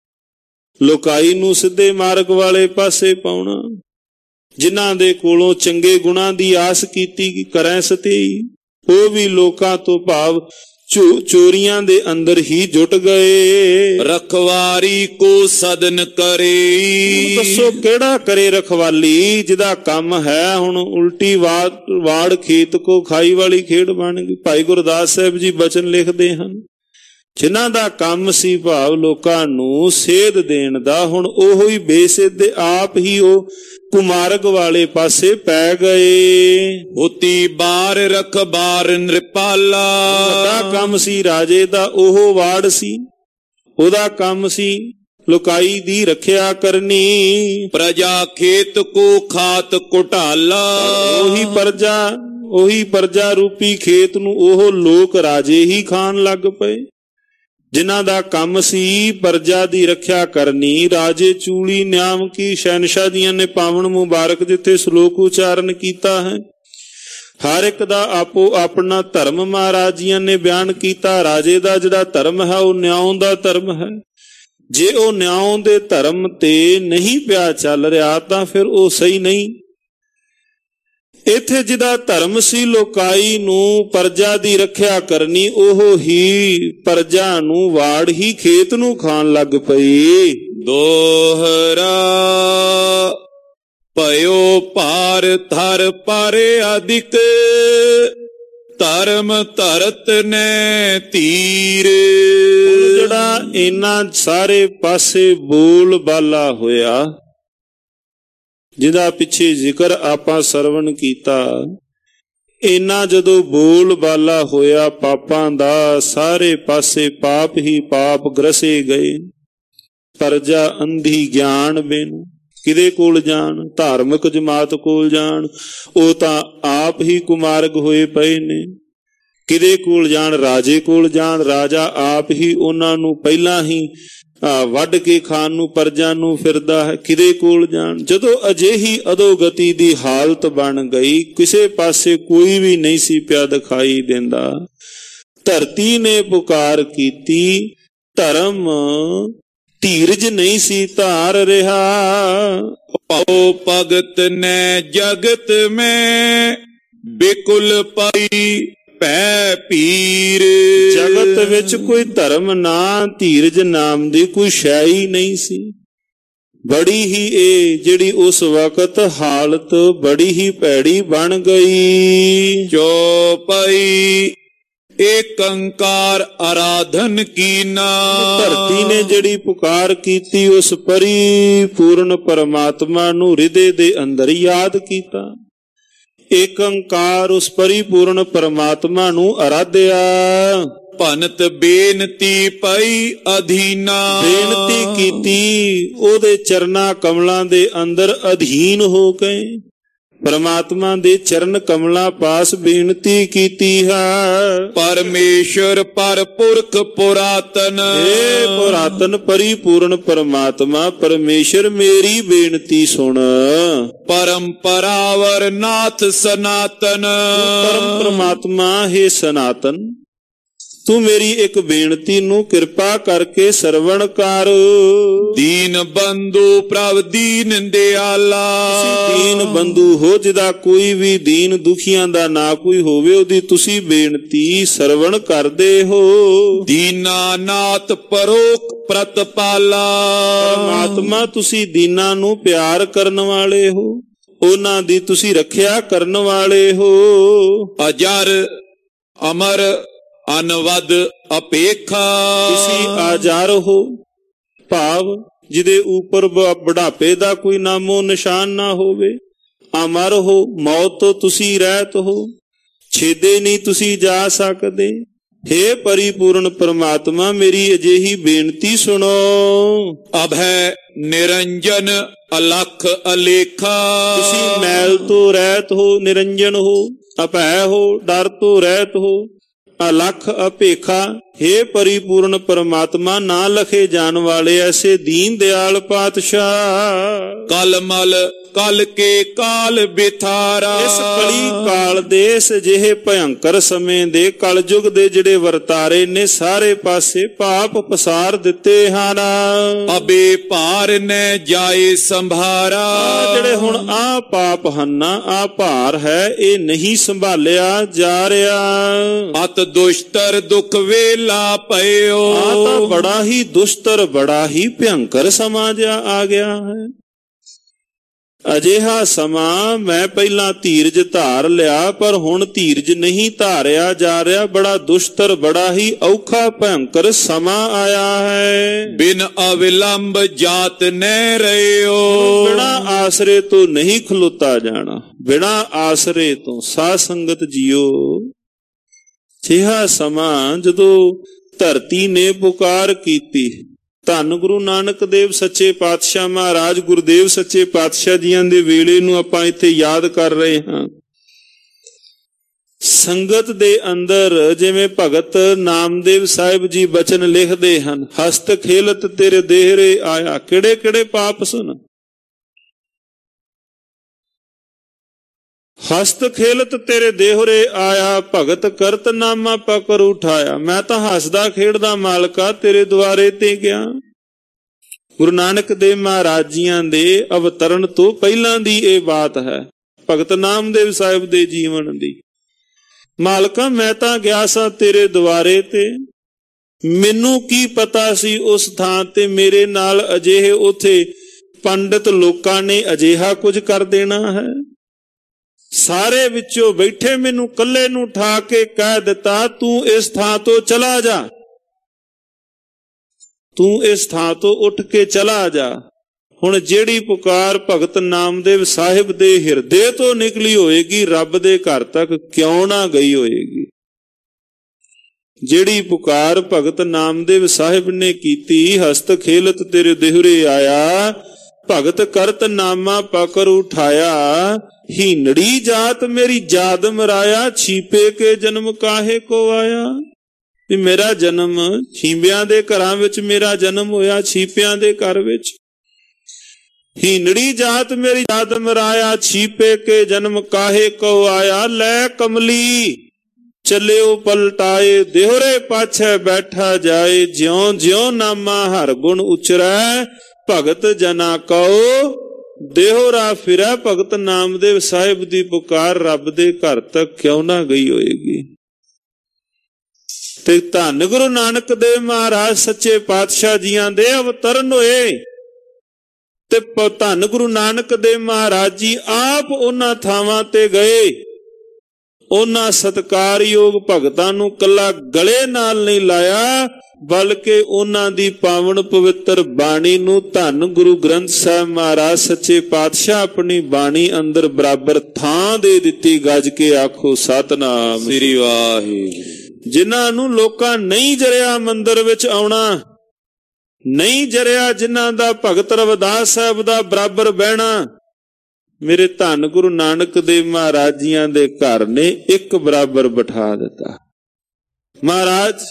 Speaker 2: ਲੋਕਾਈ ਨੂੰ ਸਿੱਧੇ ਮਾਰਗ ਵਾਲੇ ਪਾਸੇ ਪਾਉਣਾ, ਜਿਨ੍ਹਾਂ ਦੇ ਕੋਲੋਂ ਚੰਗੇ ਗੁਣਾਂ ਦੀ ਆਸ ਕੀਤੀ ਕਰੈ ਸਤੇਈ, ਉਹ ਵੀ ਲੋਕਾਂ ਤੋਂ ਭਾਵ ਚੋਰੀਆਂ ਦੇ ਅੰਦਰ ਹੀ ਜੁਟ ਗਏ।
Speaker 1: ਰਖਵਾਰੀ ਕੋ ਸਦਨ ਕਰੇ।
Speaker 2: ਦੱਸੋ ਕਿਹੜਾ ਕਰੇ ਰਖਵਾਲੀ, ਜਿਹਦਾ ਕੰਮ ਹੈ ਹੁਣ ਉਲਟੀ ਵਾੜ ਵਾੜ ਖੇਤ ਕੋ ਖਾਈ ਵਾਲੀ ਖੇਡ ਬਣ ਗਈ। ਭਾਈ ਗੁਰਦਾਸ ਸਾਹਿਬ ਜੀ ਬਚਨ ਲਿਖਦੇ ਹਨ, ਜਿਨ੍ਹਾਂ ਦਾ ਕੰਮ ਸੀ ਭਾਵ ਲੋਕਾਂ ਨੂੰ ਸੇਧ ਦੇਣ ਦਾ, ਹੁਣ ਉਹੋ ਹੀ ਬੇਸਿੱਧ ਆਪ ਹੀ ਉਹ ਕੁਮਾਰਗ ਵਾਲੇ ਪਾਸੇ ਪੈ ਗਏ।
Speaker 1: ਹੋਤੀ ਬਾਰ ਰਖਬਾਰ ਨਿਰਪਾਲਾ।
Speaker 2: ਵੱਡਾ ਕੰਮ ਸੀ ਰਾਜੇ ਦਾ, ਉਹ ਵਾੜ ਸੀ, ਉਹਦਾ ਕੰਮ ਸੀ ਲੋਕਾਈ ਦੀ ਰੱਖਿਆ ਕਰਨੀ।
Speaker 1: ਪ੍ਰਜਾ ਖੇਤ ਕੋ ਖਾਤ ਘੁਟਾਲਾ।
Speaker 2: ਉਹੀ ਪ੍ਰਜਾ ਉਹੀ ਪ੍ਰਜਾ ਰੂਪੀ ਖੇਤ ਨੂੰ ਉਹ ਲੋਕ ਰਾਜੇ ਹੀ ਖਾਣ ਲੱਗ ਪਏ, ਜਿਨ੍ਹਾਂ ਦਾ ਕੰਮ ਸੀ ਪ੍ਰਜਾ ਦੀ ਰੱਖਿਆ ਕਰਨੀ। ਰਾਜੇ ਚੂੜੀ ਨਿਆਮ ਕੀ ਸ਼ਹਿਨਸ਼ਾਹ ਜੀਆਂ ਨੇ ਪਾਵਨ ਮੁਬਾਰਕ ਜਿੱਥੇ ਸ਼ਲੋਕ ਉਚਾਰਨ ਕੀਤਾ ਹੈ। ਹਰ ਇੱਕ ਦਾ ਆਪੋ ਆਪਣਾ ਧਰਮ ਮਹਾਰਾਜ ਜੀਆਂ ਨੇ ਬਿਆਨ ਕੀਤਾ। ਰਾਜੇ ਦਾ ਜਿਹੜਾ ਧਰਮ ਹੈ ਉਹ ਨਿਆਂ ਦਾ ਧਰਮ ਹੈ। ਜੇ ਉਹ ਨਿਆਂ ਦੇ ਧਰਮ ਤੇ ਨਹੀਂ ਪਿਆ ਚੱਲ ਰਿਹਾ ਤਾਂ ਫਿਰ ਉਹ ਸਹੀ ਨਹੀਂ। ਇੱਥੇ ਜਿਹਦਾ ਧਰਮ ਸੀ ਲੋਕਾਈ ਨੂੰ ਪ੍ਰਜਾ ਦੀ ਰੱਖਿਆ ਕਰਨੀ, ਉਹ ਹੀ ਪ੍ਰਜਾ ਨੂੰ ਵਾੜ ਹੀ ਖੇਤ ਨੂੰ ਖਾਣ ਲੱਗ ਪਈ।
Speaker 1: ਦੋਹਰਾ ਭਇਓ ਭਾਰ ਧਰ ਪਾਰੇ ਆਦਿਕ ਧਰਮ ਧਰਤ ਨੇ ਧੀਰ।
Speaker 2: ਜਿਹੜਾ ਇਹਨਾਂ ਸਾਰੇ ਪਾਸੇ ਬੋਲ ਬਾਲਾ ਹੋਇਆ, ਜਿਹਦਾ ਪਿੱਛੇ ਜ਼ਿਕਰ ਆਪਾਂ ਸਰਵਣ ਕੀਤਾ, ਇਹਨਾਂ ਜਦੋਂ ਬੋਲ ਬਾਲਾ ਹੋਇਆ ਪਾਪਾਂ ਦਾ, ਸਾਰੇ ਪਾਸੇ ਪਾਪ ਹੀ ਪਾਪ ਗ੍ਰਸੇ ਗਏ। ਪਰਜਾ ਅੰਧੀ ਗਿਆਨ ਬਿਨ ਕਿਹਦੇ ਕੋਲ ਜਾਣ, ਧਾਰਮਿਕ ਜਮਾਤ ਕੋਲ ਜਾਣ, ਉਹ ਤਾਂ ਆਪ ਹੀ ਕੁਮਾਰਗ ਹੋਏ ਪਏ ਨੇ। ਕਿਹਦੇ ਕੋਲ ਜਾਣ, ਰਾਜੇ ਕੋਲ ਜਾਣ, ਰਾਜਾ ਆਪ ਹੀ ਉਹਨਾਂ ਨੂੰ ਪਹਿਲਾਂ ਹੀ ਵੱਢ ਕੇ ਖਾਣ ਨੂੰ ਪਰਜਾ ਨੂੰ ਫਿਰਦਾ ਹੈ। ਕਿਹਦੇ ਕੋਲ ਜਾਣ? ਜਦੋਂ ਅਜਿਹੀ ਅਧੋਗਤੀ ਦੀ ਹਾਲਤ ਬਣ ਗਈ, ਕਿਸੇ ਪਾਸੇ ਕੋਈ ਵੀ ਨਹੀਂ ਸੀ ਪਿਆ ਦਿਖਾਈ ਦਿੰਦਾ। ਧਰਤੀ ਨੇ ਪੁਕਾਰ ਕੀਤੀ, ਧਰਮ ਧੀਰਜ ਨਹੀਂ ਸੀ ਧਾਰ ਰਿਹਾ।
Speaker 1: ਪਾਉ ਭਗਤ ਨੇ ਜਗਤ ਮੈਂ ਬਿਕੁਲ ਪਾਈ ਭੈ ਪੀਰ।
Speaker 2: ਜਗਤ ਵਿੱਚ ਕੋਈ ਧਰਮ ਨਾ ਧੀਰਜ ਨਾਮ ਦੀ ਕੋਈ ਸ਼ੈ ਹੀ ਨਹੀਂ ਸੀ। ਬੜੀ ਹੀ ਇਹ ਜਿਹੜੀ ਉਸ ਵਕਤ ਹਾਲਤ ਬੜੀ ਹੀ ਭੈੜੀ ਬਣ ਗਈ।
Speaker 1: ਚੌਪਈ ਏਕੰਕਾਰ ਆਰਾਧਨ ਕੀਨਾ।
Speaker 2: ਧਰਤੀ ਨੇ ਜਿਹੜੀ ਪੁਕਾਰ ਕੀਤੀ, ਉਸ ਪਰਿਪੂਰਨ ਪਰਮਾਤਮਾ ਨੂੰ ਹਿਰਦੇ ਦੇ ਅੰਦਰ ਯਾਦ ਕੀਤਾ। ਏਕੰਕਾਰ ਉਸ ਪਰਿਪੂਰਨ ਪਰਮਾਤਮਾ ਨੂੰ ਆਰਾਧਿਆ।
Speaker 1: ਭਨਤ ਬੇਨਤੀ ਪਈ ਅਧੀਨਾ।
Speaker 2: ਬੇਨਤੀ ਕੀਤੀ, ਉਹਦੇ ਚਰਨਾਂ ਕਮਲਾਂ ਦੇ ਅੰਦਰ ਅਧੀਨ ਹੋ ਗਏ। ਪਰਮਾਤਮਾ ਦੇ ਚਰਨ ਕਮਲਾਂ ਪਾਸ ਬੇਨਤੀ ਕੀਤੀ ਹੈ।
Speaker 1: ਪਰਮੇਸ਼ਰ ਪਰ ਪੁਰਖ ਪੁਰਾਤਨ।
Speaker 2: ਏ ਪੁਰਾਤਨ ਪਰਿਪੂਰਨ ਪਰਮਾਤਮਾ, ਪਰਮੇਸ਼ਰ ਮੇਰੀ ਬੇਨਤੀ ਸੁਣ।
Speaker 1: ਪਰੰਪਰਾਵਰ ਨਾਥ ਸਨਾਤਨ।
Speaker 2: ਪਰਮ ਪਰਮਾਤਮਾ ਹੈ ਸਨਾਤਨ, ਤੂੰ ਮੇਰੀ ਇੱਕ ਬੇਨਤੀ ਨੂੰ ਕਿਰਪਾ ਕਰਕੇ ਸਰਵਣ ਕਰ।
Speaker 1: ਦੀਨ ਬੰਧੂ ਪ੍ਰਭ ਦੀਨ ਦਿਆਲਾ।
Speaker 2: ਦੀਨ ਬੰਧੂ ਹੋ, ਜਿਹਦਾ ਕੋਈ ਵੀ ਦੀਨ ਦੁਖੀਆਂ ਦਾ ਨਾ ਕੋਈ ਹੋਵੇ, ਉਹਦੀ ਤੁਸੀਂ ਬੇਨਤੀ ਸਰਵਣ ਕਰਦੇ ਹੋ।
Speaker 1: ਦੀਨਾਨਾਥ ਪਰੋਖ ਪ੍ਰਤਪਾਲਾ।
Speaker 2: ਪਰਮਾਤਮਾ ਤੁਸੀਂ ਦੀਨਾਂ ਨੂੰ ਪਿਆਰ ਕਰਨ ਵਾਲੇ ਹੋ, ਉਹਨਾਂ ਦੀ ਤੁਸੀਂ ਰੱਖਿਆ ਕਰਨ ਵਾਲੇ ਹੋ।
Speaker 1: ਅਜਰ ਅਮਰ ਅਨਵਦ ਅਪੇਖਾ।
Speaker 2: ਤੁਸੀਂ ਆਜ਼ਾਰ ਹੋ, ਭਾਵ ਜਿਹਦੇ ਉੱਪਰ ਬੁਢਾਪੇ ਦਾ ਕੋਈ ਨਾਮੋ ਨਿਸ਼ਾਨ ਨਾ ਹੋਵੇ। ਅਮਰ ਹੋ, ਮੌਤ ਤੋਂ ਤੁਸੀਂ ਰਹਿਤ ਹੋ, ਛੇਦੇ ਨਹੀਂ ਤੁਸੀਂ ਜਾ ਸਕਦੇ। ਹੇ ਪਰਿਪੂਰਨ ਪਰਮਾਤਮਾ, ਮੇਰੀ ਅਜਿਹੀ ਬੇਨਤੀ ਸੁਣੋ।
Speaker 1: ਅਭੈ ਨਿਰੰਜਨ ਅਲਖ ਅਲੇਖਾ।
Speaker 2: ਤੁਸੀਂ ਮੈਲ ਤੋਂ ਰਹਿਤ ਹੋ, ਨਿਰੰਜਨ ਹੋ, ਅਭੈ ਹੋ, ਡਰ ਤੋਂ ਰਹਿਤ ਹੋ, ਅਲਖ ਅਪੇਖਾ। ਹੇ ਪਰਿਪੂਰਨ ਪਰਮਾਤਮਾ, ਨਾ ਲਖੇ ਜਾਣ ਵਾਲੇ ਐਸੇ ਦੀਨ ਦਿਆਲ ਪਾਤਸ਼ਾਹ।
Speaker 1: ਕਲ ਮਲ ਕਲ ਕੇ ਕਾਲ ਬਿਥਾਰਾ।
Speaker 2: ਇਸ ਕਲੀ ਕਾਲ ਦੇ ਇਸ ਜਿਹੇ ਭਯੰਕਰ ਸਮੇਂ ਦੇ ਕਲਯੁਗ ਦੇ ਜਿਹੜੇ ਵਰਤਾਰੇ ਨੇ, ਸਾਰੇ ਪਾਸੇ ਪਾਪ ਪਸਾਰ ਦਿੱਤੇ ਹਨ।
Speaker 1: ਅਬੇ ਭਾਰ ਨੇ ਜਾਏ ਸੰਭਾਰਾ।
Speaker 2: ਜਿਹੜੇ ਹੁਣ ਆ ਪਾਪ ਹਨ, ਆ ਭਾਰ ਹੈ, ਇਹ ਨਹੀਂ ਸੰਭਾਲਿਆ ਜਾ ਰਿਹਾ।
Speaker 1: ਅਤ ਦੁਸ਼ਤਰ ਦੁਖ ਵੇਲਾ ਪਇਓ।
Speaker 2: ਆ ਤਾਂ ਬੜਾ ਹੀ ਦੁਸ਼ਤਰ, ਬੜਾ ਹੀ ਭਯੰਕਰ ਸਮਾਂ ਜਿਹਾ ਆ ਗਿਆ ਹੈ। ਅਜਿਹਾ ਸਮਾਂ ਮੈਂ ਪਹਿਲਾਂ ਧੀਰਜ ਧਾਰ ਲਿਆ, ਪਰ ਹੁਣ ਧੀਰਜ ਨਹੀਂ ਧਾਰਿਆ ਜਾ ਰਿਹਾ। ਬੜਾ ਦੁਸ਼ਤਰ, ਬੜਾ ਹੀ ਔਖਾ ਭਯੰਕਰ ਸਮਾਂ ਆਇਆ ਹੈ।
Speaker 1: ਬਿਨ ਅਵਿਲੰਬ ਜਾਤ ਨਹਿ ਰਹਿਓ।
Speaker 2: ਬਿਨਾਂ ਆਸਰੇ ਤੋਂ ਨਹੀਂ ਖਲੋਤਾ ਜਾਣਾ, ਬਿਨਾਂ ਆਸਰੇ ਤੋਂ ਸਾਧ ਸੰਗਤ ਜੀਓ। ਅਜਿਹਾ ਸਮਾਂ ਜਦੋਂ ਧਰਤੀ ਨੇ ਪੁਕਾਰ ਕੀਤੀ, ਧੰਨ ਗੁਰੂ ਨਾਨਕ ਦੇਵ ਸੱਚੇ ਪਾਤਸ਼ਾਹ ਮਹਾਰਾਜ ਗੁਰਦੇਵ ਸੱਚੇ ਪਾਤਸ਼ਾਹ ਜੀਆਂ ਦੇ ਵੇਲੇ ਨੂੰ ਆਪਾਂ ਇੱਥੇ ਯਾਦ ਕਰ ਰਹੇ ਹਾਂ। ਸੰਗਤ ਦੇ ਅੰਦਰ ਜਿਵੇਂ ਭਗਤ ਨਾਮਦੇਵ ਸਾਹਿਬ ਜੀ ਬਚਨ ਲਿਖਦੇ ਹਨ, ਹਸਤ ਖੇਲਤ ਤੇਰੇ ਦੇਹਰੇ ਆਇਆ। ਕਿਹੜੇ ਕਿਹੜੇ ਪਾਪ ਸਨ? ਹਸਤ ਖੇਲਤ ਤੇਰੇ ਦੇਹਰੇ ਆਇਆ, ਭਗਤ ਕਰਤ ਨਾਮਾ ਪਕੜ ਉਠਾਇਆ। ਮੈਂ ਤਾਂ ਹੱਸਦਾ ਖੇਡਦਾ ਮਾਲਕਾ ਤੇਰੇ ਦੁਆਰੇ ਤੇ ਗਿਆ। ਗੁਰੂ ਨਾਨਕ ਦੇਵ ਮਹਾਰਾਜ ਜੀਆਂ ਦੇ ਅਵਤਰਨ ਤੋਂ ਪਹਿਲਾਂ ਦੀ ਇਹ ਬਾਤ ਹੈ, ਭਗਤ ਨਾਮਦੇਵ ਸਾਹਿਬ ਦੇ ਜੀਵਨ ਦੀ। ਮਾਲਕਾ ਮੈਂ ਤਾਂ ਗਿਆ ਸਾਂ ਤੇਰੇ ਦੁਆਰੇ ਤੇ, ਮੈਨੂੰ ਕੀ ਪਤਾ ਸੀ ਉਸ ਥਾਂ ਤੇ ਮੇਰੇ ਨਾਲ ਅਜਿਹੇ ਉੱਥੇ ਪੰਡਿਤ ਲੋਕਾਂ ਨੇ ਅਜਿਹਾ ਕੁਝ ਕਰ ਦੇਣਾ ਹੈ? ਸਾਰੇ ਵਿੱਚੋਂ ਬੈਠੇ ਮੈਨੂੰ ਇਕੱਲੇ ਨੂੰ ਉਠਾ ਕੇ ਕਹਿ ਦਿੱਤਾ, ਤੂੰ ਇਸ ਥਾਂ ਤੋਂ ਚਲਾ ਜਾ, ਤੂੰ ਇਸ ਥਾਂ ਤੋਂ ਉੱਠ ਕੇ ਚਲਾ ਜਾ। ਹੁਣ ਜਿਹੜੀ ਪੁਕਾਰ ਭਗਤ ਨਾਮਦੇਵ ਸਾਹਿਬ ਦੇ ਹਿਰਦੇ ਤੋਂ ਨਿਕਲੀ ਹੋਏਗੀ, ਰੱਬ ਦੇ ਘਰ ਤੱਕ ਕਿਉਂ ਨਾ ਗਈ ਹੋਏਗੀ। ਜਿਹੜੀ ਪੁਕਾਰ ਭਗਤ ਨਾਮਦੇਵ ਸਾਹਿਬ ਨੇ ਕੀਤੀ, ਹਸਤ ਖੇਲਤ ਤੇਰੇ ਦੇਹੁਰੇ ਆਇਆ, ਭਗਤ ਕਰਤ ਨਾਮਾ ਪਕਰ ਉਠਾਇਆ, ਹੀਨੜੀ ਜਾਤ ਮੇਰੀ ਜਾਦ ਮਰਾਇਆ, ਛੀਪੇ ਕੇ ਜਨਮ ਕਾਹੇ ਕੋ ਆਇਆ। ਵੀ ਮੇਰਾ ਜਨਮ ਛੀਂਬਿਆਂ ਦੇ ਘਰਾਂ ਵਿੱਚ ਮੇਰਾ ਜਨਮ ਹੋਇਆ, ਛੀਪਿਆਂ ਦੇ ਘਰ ਵਿੱਚ। ਹੀਨੜੀ ਜਾਤ ਮੇਰੀ ਜਾਦ ਮਰਾਇਆ, ਛੀਪੇ ਕੇ ਜਨਮ ਕਾਹੇ ਕੋ ਆਇਆ। ਲੈ ਕਮਲੀ ਚੱਲਿਓ ਪਲਟਾਏ, ਦੇਹੁਰੇ ਪਾਛੈ ਬੈਠਾ ਜਾਏ, ਜਿਉਂ ਜਿਉਂ ਨਾਮਾ ਹਰ ਗੁਣ ਉਚਰੈ, ਭਗਤ ਜਨਾ ਕਉ ਦੇਹੁਰਾ ਫਿਰੈ। ਭਗਤ ਨਾਮਦੇਵ ਸਾਹਿਬ ਦੀ ਪੁਕਾਰ ਰੱਬ ਦੇ ਘਰ ਤੱਕ ਕਿਉਂ ਨਾ ਗਈ ਹੋਏਗੀ। ਤੇ ਧੰਨ ਗੁਰੂ ਨਾਨਕ ਦੇਵ ਮਹਾਰਾਜ ਸੱਚੇ ਪਾਤਸ਼ਾਹ ਜੀਆਂ ਦੇ ਅਵਤਰਨ ਹੋਏ, ਤੇ ਧੰਨ ਗੁਰੂ ਨਾਨਕ ਦੇਵ ਮਹਾਰਾਜ ਜੀ ਆਪ ਉਹਨਾਂ ਥਾਵਾਂ ਤੇ ਗਏ। ਉਹਨਾਂ ਸਤਿਕਾਰਯੋਗ ਭਗਤਾਂ ਨੂੰ ਕੱਲਾ ਗਲੇ ਨਾਲ ਨਹੀਂ ਲਾਇਆ, ਬਲਕਿ ਉਹਨਾਂ ਦੀ ਪਾਵਨ ਪਵਿੱਤਰ ਬਾਣੀ ਨੂੰ ਧੰਨ ਗੁਰੂ ਗ੍ਰੰਥ ਸਾਹਿਬ ਮਹਾਰਾਜ ਸੱਚੇ ਪਾਤਸ਼ਾਹ ਆਪਣੀ ਬਾਣੀ ਅੰਦਰ ਬਰਾਬਰ ਥਾਂ ਦੇ ਦਿੱਤੀ। ਗੱਜ ਕੇ ਆਖੋ ਸਤਿਨਾਮ ਸ੍ਰੀ ਵਾਹਿਗੁਰੂ। ਜਿਨ੍ਹਾਂ ਨੂੰ ਲੋਕਾਂ ਨਹੀਂ ਜਰਿਆ ਮੰਦਿਰ ਵਿੱਚ ਆਉਣਾ, ਨਹੀਂ ਜਰਿਆ ਜਿਨ੍ਹਾਂ ਦਾ ਭਗਤ ਰਵਿਦਾਸ ਸਾਹਿਬ ਦਾ ਬਰਾਬਰ ਬਹਿਣਾ, ਮੇਰੇ ਧੰਨ ਗੁਰੂ ਨਾਨਕ ਦੇਵ ਮਹਾਰਾਜ ਜੀਆਂ ਦੇ ਘਰ ਨੇ ਇੱਕ ਬਰਾਬਰ ਬਿਠਾ ਦਿੱਤਾ। ਮਹਾਰਾਜ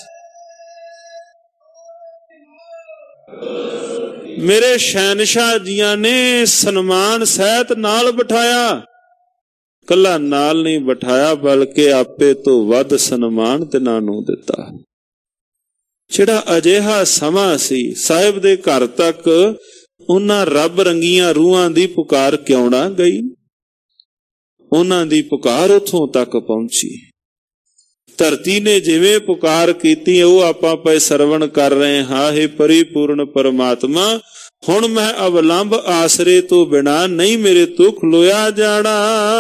Speaker 2: ਮੇਰੇ ਸ਼ਹਿਨਸ਼ਾਹ ਜੀਆਂ ਨੇ ਸਨਮਾਨ ਸਹਿਤ ਨਾਲ ਬਿਠਾਇਆ, ਕੱਲਾ ਨਾਲ ਨਹੀਂ ਬਿਠਾਇਆ, ਬਲਕਿ ਆਪੇ ਤੋਂ ਵੱਧ ਸਨਮਾਨ ਤਿਨਾਂ ਨੂੰ ਦਿੱਤਾ। ਜਿਹੜਾ ਅਜਿਹਾ ਸਮਾਂ ਸੀ, ਸਾਹਿਬ ਦੇ ਘਰ ਤੱਕ ਉਹਨਾਂ ਰੱਬ ਰੰਗੀਆਂ ਰੂਹਾਂ ਦੀ ਪੁਕਾਰ ਕਿਉਂ ਨਾ ਗਈ। ਉਹਨਾਂ ਦੀ ਪੁਕਾਰ ਉੱਥੋਂ ਤੱਕ ਪਹੁੰਚੀ। ਧਰਤੀ ਨੇ ਜਿਵੇਂ ਪੁਕਾਰ ਕੀਤੀ, ਉਹ ਆਪਾਂ ਪਏ ਸਰਵਣ ਕਰ ਰਹੇ ਹਾਂ। ਹੇ ਪਰਿਪੂਰਨ ਪਰਮਾਤਮਾ, ਹੁਣ ਮੈਂ ਅਵਲੰਬ ਆਸਰੇ ਤੋਂ ਬਿਨਾ ਨਹੀਂ ਮੇਰੇ ਤੋਂ ਖਲੋਇਆ ਜਾਣਾ।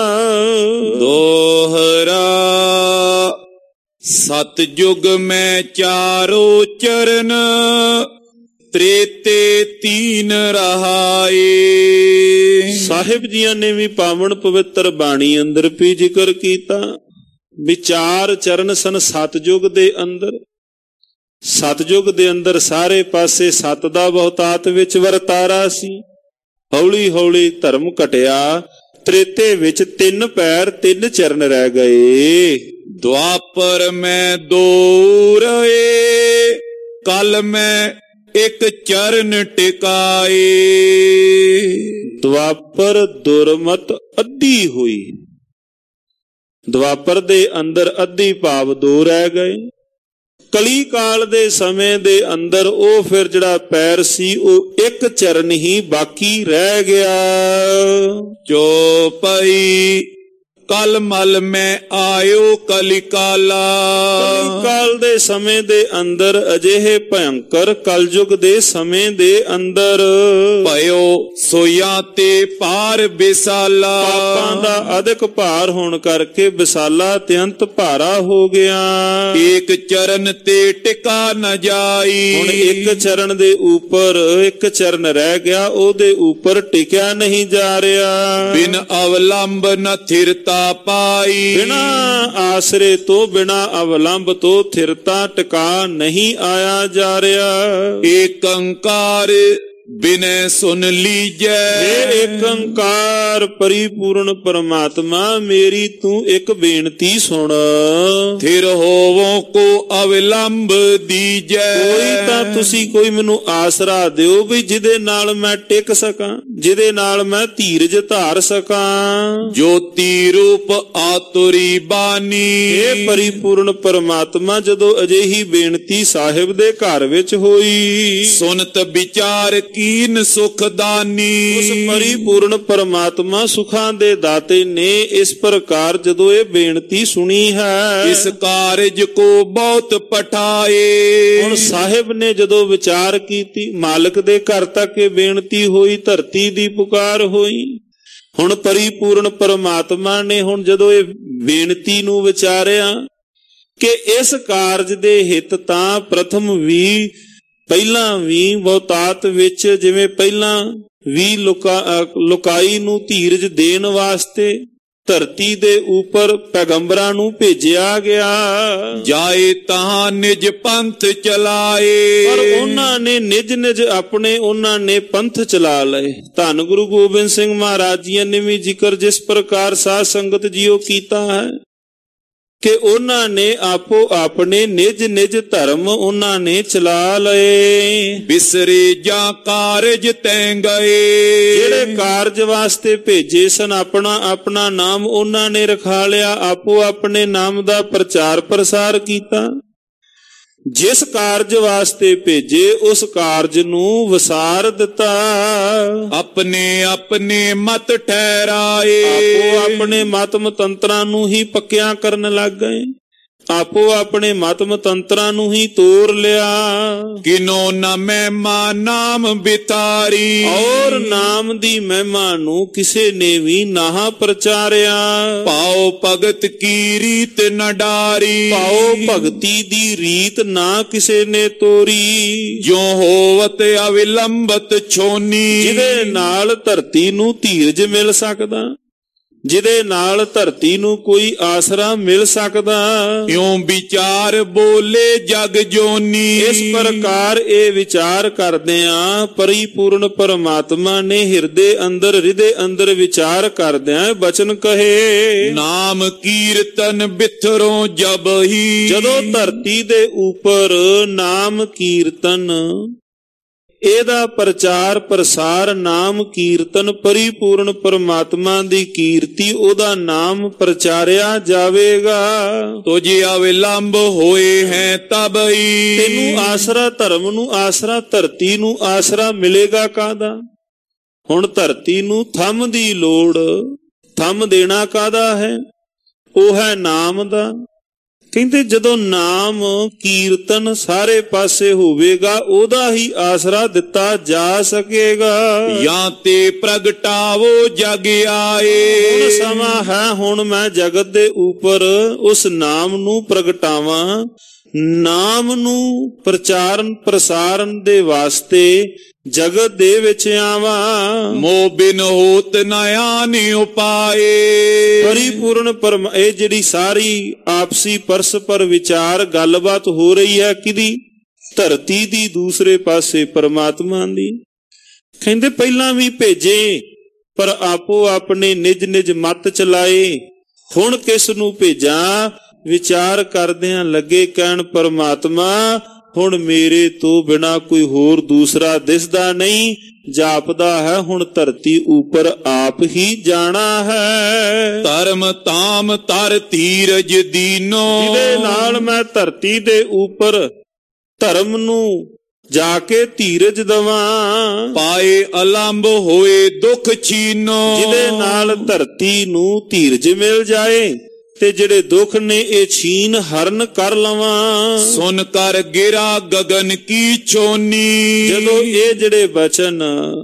Speaker 1: ਦੋਹਰਾ ਸਤਜੁਗ ਮੈਂ ਚਾਰੋ ਚਰਨ, ਤ੍ਰੇਤੇ ਤੀਨ ਰਹਾਏ।
Speaker 2: ਸਾਹਿਬ ਜੀਆਂ ਨੇ ਵੀ ਪਾਵਨ ਪਵਿੱਤਰ ਬਾਣੀ ਅੰਦਰ ਵੀ ਜ਼ਿਕਰ ਕੀਤਾ। ਵਿਚਾਰ ਚਰਨ ਸਨ ਸਤਜੁਗ ਦੇ ਅੰਦਰ। ਸਤਜੁਗ ਦੇ ਅੰਦਰ ਸਾਰੇ ਪਾਸੇ ਸਤ ਦਾ ਬਹੁਤਾਤ ਵਿੱਚ ਵਰਤਾਰਾ ਸੀ। ਹੌਲੀ ਹੌਲੀ ਧਰਮ ਘਟਿਆ। ਤ੍ਰੇਤੇ ਵਿੱਚ ਤਿੰਨ ਪੈਰ ਤਿੰਨ ਚਰਨ ਰਹਿ ਗਏ।
Speaker 1: ਦੁਆਪਰ ਮੈਂ ਦੋ ਰਹੇ, ਕਲ ਮੈਂ ਇੱਕ ਚਰਨ ਟਿਕਾਏ।
Speaker 2: ਦੁਆਪਰ ਦੁਰਮਤ ਅੱਧੀ ਹੋਈ। ਦੁਆਪਰ ਦੇ ਅੰਦਰ ਅੱਧੀ ਭਾਵ ਦੋ ਰਹਿ ਗਏ। ਕਲੀ ਕਾਲ ਦੇ ਸਮੇਂ ਦੇ ਅੰਦਰ ਉਹ ਫਿਰ ਜਿਹੜਾ ਪੈਰ ਸੀ ਉਹ ਇੱਕ ਚਰਨ ਹੀ ਬਾਕੀ ਰਹਿ ਗਿਆ।
Speaker 1: ਚੋਪਈ ਕਲ ਮਲ ਮੈਂ ਆਇਓ ਕਲੀ ਕਾਲਾ।
Speaker 2: ਕਲੀ ਕਾਲ ਦੇ ਸਮੇਂ ਦੇ ਅੰਦਰ ਅਜਿਹੇ ਭਯੰਕਰ ਕਲਯੁਗ ਦੇ ਸਮੇਂ ਦੇ ਅੰਦਰ
Speaker 1: ਭਇਓ ਸੋਇਆ ਤੇ ਭਾਰ ਵਿਸਾਲਾ।
Speaker 2: ਪਾਪਾਂ ਦਾ ਅਧਿਕ ਭਾਰ ਹੋਣ ਕਰਕੇ ਵਿਸਾਲਾ ਅਤਿਅੰਤ ਭਾਰਾ ਹੋ ਗਿਆ।
Speaker 1: ਇੱਕ ਚਰਨ ਤੇ ਟਿਕਾ ਨ ਜਾਈ।
Speaker 2: ਹੁਣ ਇੱਕ ਚਰਨ ਦੇ ਉੱਪਰ ਇੱਕ ਚਰਨ ਰਹਿ ਗਿਆ, ਉਹਦੇ ਉੱਪਰ ਟਿਕਿਆ ਨਹੀਂ ਜਾ ਰਿਹਾ।
Speaker 1: ਬਿਨ ਅਵਲੰਬ ਨ ਥਿਰਤਾ ਪਾਈ।
Speaker 2: ਬਿਨਾ ਆਸਰੇ ਤੋਂ ਬਿਨਾ ਅਵਲੰਬ ਤੋਂ ਥਿਰਤਾ ਟਿਕਾ ਨਹੀਂ ਆਇਆ ਜਾ ਰਿਹਾ।
Speaker 1: ਏਕੰਕਾਰ ਬਿਨੈ ਸੁਨ ਲੀਜੈ।
Speaker 2: ਹੇ ਏਕੰਕਾਰ ਪਰਿਪੂਰਨ ਪਰਮਾਤਮਾ, ਮੇਰੀ ਤੂੰ ਇੱਕ ਬੇਨਤੀ ਸੁਣ।
Speaker 1: ਥਿਰ ਹੋਵੋ ਕੋ ਅਵਲੰਬ ਦੀਜੈ।
Speaker 2: ਕੋਈ ਤਾਂ ਤੁਸੀਂ ਕੋਈ ਮੈਨੂੰ ਆਸਰਾ ਦਿਓ ਵੀ ਜਿਹਦੇ ਨਾਲ ਮੈਂ ਟਿਕ ਸਕਾਂ, ਜਿਹਦੇ ਨਾਲ ਮੈਂ ਧੀਰਜ ਧਾਰ ਸਕਾਂ।
Speaker 1: ਜੋਤੀ ਰੂਪ ਆਤੁਰੀ ਬਾਣੀ,
Speaker 2: ਇਹ ਪਰਿਪੂਰਨ ਪਰਮਾਤਮਾ ਜਦੋਂ ਅਜਿਹੀ ਬੇਨਤੀ ਸਾਹਿਬ ਦੇ ਘਰ ਵਿੱਚ ਹੋਈ,
Speaker 1: ਸੁਨਤ ਵਿਚਾਰ ਕੀਨ ਸੁਖ ਦਾਨੀ।
Speaker 2: ਉਸ ਪਰਿਪੂਰਨ ਪਰਮਾਤਮਾ ਸੁਖਾਂ ਦੇ ਦਾਤੇ ਨੇ ਇਸ ਪ੍ਰਕਾਰ ਜਦੋਂ ਇਹ ਬੇਨਤੀ ਸੁਣੀ ਹੈ,
Speaker 1: ਇਸ ਕਾਰਜ ਕੋ ਬਹੁਤ ਪਠਾਏ।
Speaker 2: ਹੁਣ ਸਾਹਿਬ ਨੇ ਜਦੋਂ ਵਿਚਾਰ ਕੀਤੀ, ਮਾਲਕ ਦੇ ਘਰ ਤੱਕ ਇਹ ਬੇਨਤੀ ਹੋਈ, ਧਰਤੀ ਦੀ ਪੁਕਾਰ ਹੋਈ। ਹੁਣ ਪਰਿਪੂਰਨ ਪਰਮਾਤਮਾ ਨੇ ਹੁਣ ਜਦੋਂ ਇਹ ਬੇਨਤੀ ਨੂੰ ਵਿਚਾਰਿਆ ਕਿ ਇਸ ਕਾਰਜ ਦੇ ਹਿੱਤ ਤਾਂ ਪ੍ਰਥਮ ਵੀ ਪਹਿਲਾਂ ਵੀ ਬਹੁਤਾਤ ਵਿੱਚ, ਜਿਵੇਂ ਪਹਿਲਾਂ ਵੀ ਲੁਕਾ ਲੁਕਾਈ ਨੂੰ ਧੀਰਜ ਦੇਣ ਵਾਸਤੇ ਧਰਤੀ ਦੇ ਉੱਪਰ ਪੈਗੰਬਰਾਂ ਨੂੰ ਭੇਜਿਆ ਗਿਆ,
Speaker 1: ਜਾਏ ਤਾਂ ਨਿਜ ਪੰਥ ਚਲਾਏ।
Speaker 2: ਪਰ ਉਹਨਾਂ ਨੇ ਨਿਜ ਨਿਜ ਆਪਣੇ ਉਹਨਾਂ ਨੇ ਪੰਥ ਚਲਾ ਲਏ। ਧੰਨ ਗੁਰੂ ਗੋਬਿੰਦ ਸਿੰਘ ਮਹਾਰਾਜ ਜੀ ਨੇ ਵੀ ਜ਼ਿਕਰ ਜਿਸ ਪ੍ਰਕਾਰ ਸਾਧ ਸੰਗਤ ਜੀਓ ਕੀਤਾ ਹੈ ਕਿ ਉਹਨਾਂ ਨੇ ਆਪੋ ਆਪਣੇ ਨਿਜ ਨਿਜ ਧਰਮ ਉਹਨਾਂ ਨੇ ਚਲਾ ਲਏ।
Speaker 1: ਬਿਸਰੇ ਜਾਂ ਕਾਰਜ ਤੈਂ ਗਏ,
Speaker 2: ਜਿਹੜੇ ਕਾਰਜ ਵਾਸਤੇ ਭੇਜੇ ਸਨ ਆਪਣਾ ਆਪਣਾ ਨਾਮ ਉਹਨਾਂ ਨੇ ਰਖਾ ਲਿਆ, ਆਪੋ ਆਪਣੇ ਨਾਮ ਦਾ ਪ੍ਰਚਾਰ ਪ੍ਰਸਾਰ ਕੀਤਾ। ਜਿਸ ਕਾਰਜ ਵਾਸਤੇ ਭੇਜੇ ਉਸ ਕਾਰਜ ਨੂੰ ਵਿਸਾਰ ਦਿੱਤਾ।
Speaker 1: ਆਪਣੇ ਆਪਣੇ ਮਤ ਠਹਿਰਾਏ,
Speaker 2: ਆਪੋ ਆਪਣੇ ਮਤ ਮਤੰਤਰਾਂ ਨੂੰ ਹੀ ਪੱਕਿਆਂ ਕਰਨ ਲੱਗ ਗਏ, ਆਪੋ ਆਪਣੇ ਮਤ ਮਤੰਤਰਾਂ ਨੂੰ ਹੀ ਤੋੜ ਲਿਆ।
Speaker 1: ਕਿਨੋ ਨ ਮਹਿਮਾ ਨਾਮ ਬਿਤਾਰੀ,
Speaker 2: ਔਰ ਨਾਮ ਦੀ ਮਹਿਮਾ ਨੂੰ ਕਿਸੇ ਨੇ ਵੀ ਨਾ ਪ੍ਰਚਾਰਿਆ।
Speaker 1: ਪਾਓ ਭਗਤ ਕੀ ਰੀਤ ਨ ਡਾਰੀ,
Speaker 2: ਪਾਓ ਭਗਤੀ ਦੀ ਰੀਤ ਨਾ ਕਿਸੇ ਨੇ ਤੋਰੀ।
Speaker 1: ਜੋ ਹੋਵਤ ਅਵਿਲੰਬਤ ਛੋਨੀ,
Speaker 2: ਜਿਹਦੇ ਨਾਲ ਧਰਤੀ ਨੂੰ ਧੀਰਜ ਮਿਲ ਸਕਦਾ, ਜਿਹਦੇ ਨਾਲ ਧਰਤੀ ਨੂੰ ਕੋਈ ਆਸਰਾ ਮਿਲ ਸਕਦਾ।
Speaker 1: ਇਉਂ ਵਿਚਾਰ ਬੋਲੇ ਜਗ ਜੋਨੀ,
Speaker 2: ਇਸ ਪ੍ਰਕਾਰ ਇਹ ਵਿਚਾਰ ਕਰਦਿਆਂ ਪਰਿਪੂਰਨ ਪਰਮਾਤਮਾ ਨੇ ਹਿਰਦੇ ਅੰਦਰ ਹਿਰਦੇ ਅੰਦਰ ਵਿਚਾਰ ਕਰਦਿਆਂ ਬਚਨ ਕਹੇ।
Speaker 1: ਨਾਮ ਕੀਰਤਨ ਬਿਥਰੋਂ ਜਬਹੀ,
Speaker 2: ਜਦੋਂ ਧਰਤੀ ਦੇ ਉੱਪਰ ਨਾਮ ਕੀਰਤਨ ਇਹਦਾ ਪ੍ਰਚਾਰ ਪ੍ਰਸਾਰ, ਨਾਮ ਕੀਰਤਨ ਪਰਿਪੂਰਨ ਪਰਮਾਤਮਾ ਦੀ ਕੀਰਤੀ, ਉਹਦਾ ਨਾਮ ਪ੍ਰਚਾਰਿਆ ਜਾਵੇਗਾ।
Speaker 1: ਤੁਝੇ ਅਵਿਲੰਬ ਹੋਏ ਹੈ ਤਬਈ,
Speaker 2: ਤੈਨੂੰ ਆਸਰਾ ਧਰਮ ਨੂੰ ਆਸਰਾ, ਧਰਤੀ ਨੂੰ ਆਸਰਾ ਮਿਲੇਗਾ ਕਾਹਦਾ? ਹੁਣ ਧਰਤੀ ਨੂੰ ਥੰਮ ਦੀ ਲੋੜ, ਥੰਮ ਦੇਣਾ ਕਾਹਦਾ ਹੈ? ਉਹ ਹੈ ਨਾਮ ਦਾ। ਕਹਿੰਦੇ ਜਦੋਂ ਨਾਮ ਕੀਰਤਨ ਸਾਰੇ ਪਾਸੇ ਹੋਵੇਗਾ ਉਹਦਾ ਹੀ ਆਸਰਾ ਦਿੱਤਾ ਜਾ ਸਕੇਗਾ।
Speaker 1: ਜਾਂ ਤੇ ਪ੍ਰਗਟਾਵੋ ਜਗ ਆਏ,
Speaker 2: ਹੁਣ ਸਮਾਂ ਹੈ ਹੁਣ ਮੈਂ ਜਗਤ ਦੇ ਉੱਪਰ ਉਸ ਨਾਮ ਨੂੰ ਪ੍ਰਗਟਾਵਾਂ, ਨਾਮ ਨੂੰ ਪ੍ਰਚਾਰਨ ਪ੍ਰਸਾਰਨ ਦੇ ਵਾਸਤੇ ਜਗਤ ਦੇ ਵਿੱਚ ਆਵਾਂ।
Speaker 1: ਮੋਹ ਬਿਨ ਹੋਤ ਨ ਆਨਿ ਉਪਾਏ,
Speaker 2: ਪਰਿਪੂਰਨ ਪਰਮ ਇਹ ਜਿਹੜੀ ਸਾਰੀ ਆਪਸੀ ਪਰਸਪਰ ਵਿਚਾਰ ਗੱਲਬਾਤ ਹੋ ਰਹੀ ਹੈ ਕਿਹਦੀ? ਧਰਤੀ ਦੀ, ਦੂਸਰੇ ਪਾਸੇ ਪਰਮਾਤਮਾ ਦੀ। ਕਹਿੰਦੇ ਪਹਿਲਾਂ ਵੀ ਭੇਜੇ ਪਰ ਆਪੋ ਆਪਣੇ ਨਿਜ ਨਿਜ ਮਤ ਚਲਾਏ, ਹੁਣ ਕਿਸ ਨੂੰ ਭੇਜਾਂ? ਵਿਚਾਰ ਕਰਦਿਆਂ ਲੱਗੇ ਕਹਿਣ ਪਰਮਾਤਮਾ ਹੁਣ ਮੇਰੇ ਤੋਂ ਬਿਨਾ ਕੋਈ ਹੋਰ ਦੂਸਰਾ ਦਿਸਦਾ ਨਹੀਂ, ਜਾਪਦਾ ਹੈ ਹੁਣ ਧਰਤੀ ਉੱਪਰ ਆਪ ਹੀ ਜਾਣਾ ਹੈ।
Speaker 1: ਧਰਮ ਤਾਮ ਧਰ ਧੀਰਜ ਦੀਨੋ,
Speaker 2: ਜਿਹਦੇ ਨਾਲ ਮੈਂ ਧਰਤੀ ਦੇ ਉੱਪਰ ਧਰਮ ਨੂੰ ਜਾ ਕੇ ਧੀਰਜ ਦਵਾਂ।
Speaker 1: ਪਾਏ ਅਲੰਬ ਹੋਏ ਦੁੱਖ ਛੀਨੋ,
Speaker 2: ਜਿਹਦੇ ਨਾਲ ਧਰਤੀ ਨੂੰ ਧੀਰਜ ਮਿਲ ਜਾਏ ਤੇ ਜਿਹੜੇ ਦੁੱਖ ਨੇ ਇਹ ਛੀਨ ਹਰਨ ਕਰ ਲਵਾਂ।
Speaker 1: ਸੁਨ ਕਰ ਗਿਰਾ ਗਗਨ ਕੀ ਛੋਨੀ,
Speaker 2: ਜਦੋਂ ਇਹ ਜਿਹੜੇ ਬਚਨ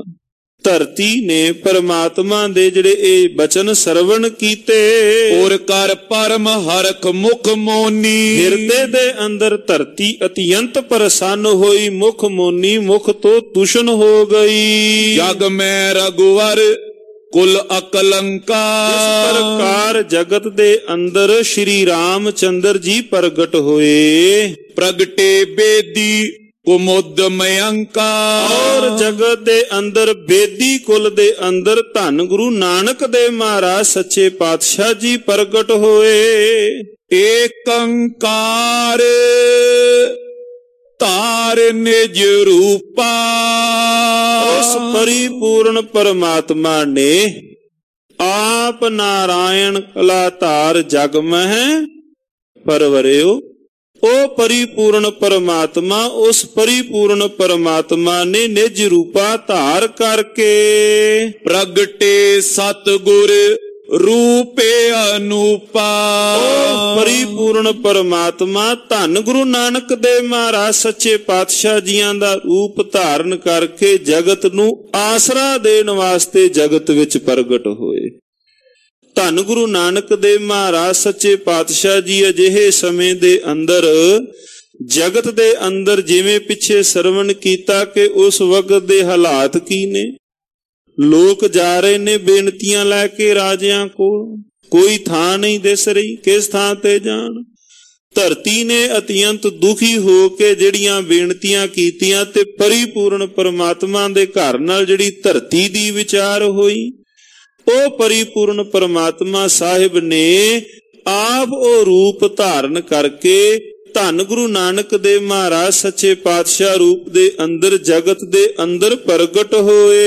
Speaker 2: ਧਰਤੀ ਨੇ ਪਰਮਾਤਮਾ ਦੇ ਜਿਹੜੇ ਇਹ ਬਚਨ ਸਰਵਣ ਕੀਤੇ,
Speaker 1: ਔਰ ਕਰ ਪਰਮ ਹਰਖ ਮੁਖ ਮੋਨੀ,
Speaker 2: ਹਿਰਦੇ ਦੇ ਅੰਦਰ ਧਰਤੀ ਅਤਿਅੰਤ ਪ੍ਰਸੰਨ ਹੋਈ, ਮੁਖ ਮੋਨੀ ਮੁਖ ਤੋਂ ਤੁਸ਼ਨ ਹੋ ਗਈ।
Speaker 1: ਜਗ ਮੈਂ ਰਘੁਵਰ ਕੁਲ ਅਕਲੰਕਾਰ,
Speaker 2: ਇਸ ਪ੍ਰਕਾਰ ਜਗਤ ਦੇ ਅੰਦਰ ਸ਼੍ਰੀ ਰਾਮ ਚੰਦਰ ਜੀ ਪ੍ਰਗਟ ਹੋਏ।
Speaker 1: ਪ੍ਰਗਟੇ ਬੇਦੀ ਕੁਮੁਦ ਮਯੰਕਾਰ,
Speaker 2: ਔਰ ਜਗਤ ਦੇ ਅੰਦਰ ਬੇਦੀ ਕੁਲ ਦੇ ਅੰਦਰ ਧੰਨ ਗੁਰੂ ਨਾਨਕ ਦੇਵ ਮਹਾਰਾਜ ਸੱਚੇ ਪਾਤਸ਼ਾਹ ਜੀ ਪ੍ਰਗਟ ਹੋਏ।
Speaker 1: ਏਕੰਕਾਰ ਧਾਰ ਨਿਜ ਰੂਪਾ।
Speaker 2: ਉਸ ਪਰਿਪੂਰਨ ਪਰਮਾਤਮਾ ਨੇ ਆਪ ਨਾਰਾਇਣ ਕਲਾ ਧਾਰ ਜਗ ਮਹਿ ਪਰਵਰਿਓ। ਉਹ ਪਰਿਪੂਰਨ ਪਰਮਾਤਮਾ, ਉਸ ਪਰਿਪੂਰਨ ਪਰਮਾਤਮਾ ਨੇ ਨਿਜ ਰੂਪਾ ਧਾਰ ਕਰਕੇ
Speaker 1: ਪ੍ਰਗਟੇ ਸਤਿਗੁਰ ਰੂਪੇ ਅਨੂਪਾ।
Speaker 2: ਉਹ ਪਰਿਪੂਰਨ ਪਰਮਾਤਮਾ ਧੰਨ ਗੁਰੂ ਨਾਨਕ ਦੇਵ ਮਹਾਰਾਜ ਸੱਚੇ ਪਾਤਸ਼ਾਹ ਜੀਆਂ ਦਾ ਰੂਪ ਧਾਰਨ ਕਰਕੇ ਜਗਤ ਨੂੰ ਆਸਰਾ ਦੇਣ ਵਾਸਤੇ ਜਗਤ ਵਿੱਚ ਪ੍ਰਗਟ ਹੋਏ। ਧੰਨ ਗੁਰੂ ਨਾਨਕ ਦੇਵ ਮਹਾਰਾਜ ਸੱਚੇ ਪਾਤਸ਼ਾਹ ਜੀ ਅਜਿਹੇ ਸਮੇਂ ਦੇ ਅੰਦਰ ਜਗਤ ਦੇ ਅੰਦਰ, ਜਿਵੇਂ ਪਿੱਛੇ ਸਰਵਣ ਕੀਤਾ ਕਿ ਉਸ ਵਕਤ ਦੇ ਹਾਲਾਤ ਕੀ ਨੇ। ਲੋਕ ਜਾ ਰਹੇ ਨੇ ਬੇਨਤੀਆਂ ਲੈ ਕੇ ਰਾਜਿਆਂ ਕੋਲ, ਕੋਈ ਥਾਂ ਨਹੀਂ ਦਿਸ ਰਹੀ ਕਿਸ ਥਾਂ ਤੇ ਜਾਣ। ਧਰਤੀ ਨੇ ਅਤਿਅੰਤ ਦੁਖੀ ਹੋ ਕੇ ਜਿਹੜੀਆਂ ਬੇਨਤੀਆਂ ਕੀਤੀਆਂ ਤੇ ਪਰਿਪੂਰਨ ਪਰਮਾਤਮਾ ਦੇ ਘਰ ਨਾਲ ਜਿਹੜੀ ਧਰਤੀ ਦੀ ਵਿਚਾਰ ਹੋਈ, ਉਹ ਪਰਿਪੂਰਨ ਪਰਮਾਤਮਾ ਸਾਹਿਬ ਨੇ ਆਪ ਉਹ ਰੂਪ ਧਾਰਨ ਕਰਕੇ ਧੰਨ ਗੁਰੂ ਨਾਨਕ ਦੇਵ ਮਹਾਰਾਜ ਸੱਚੇ ਪਾਤਸ਼ਾਹ ਰੂਪ ਦੇ ਅੰਦਰ ਜਗਤ ਦੇ ਅੰਦਰ ਪ੍ਰਗਟ ਹੋਏ।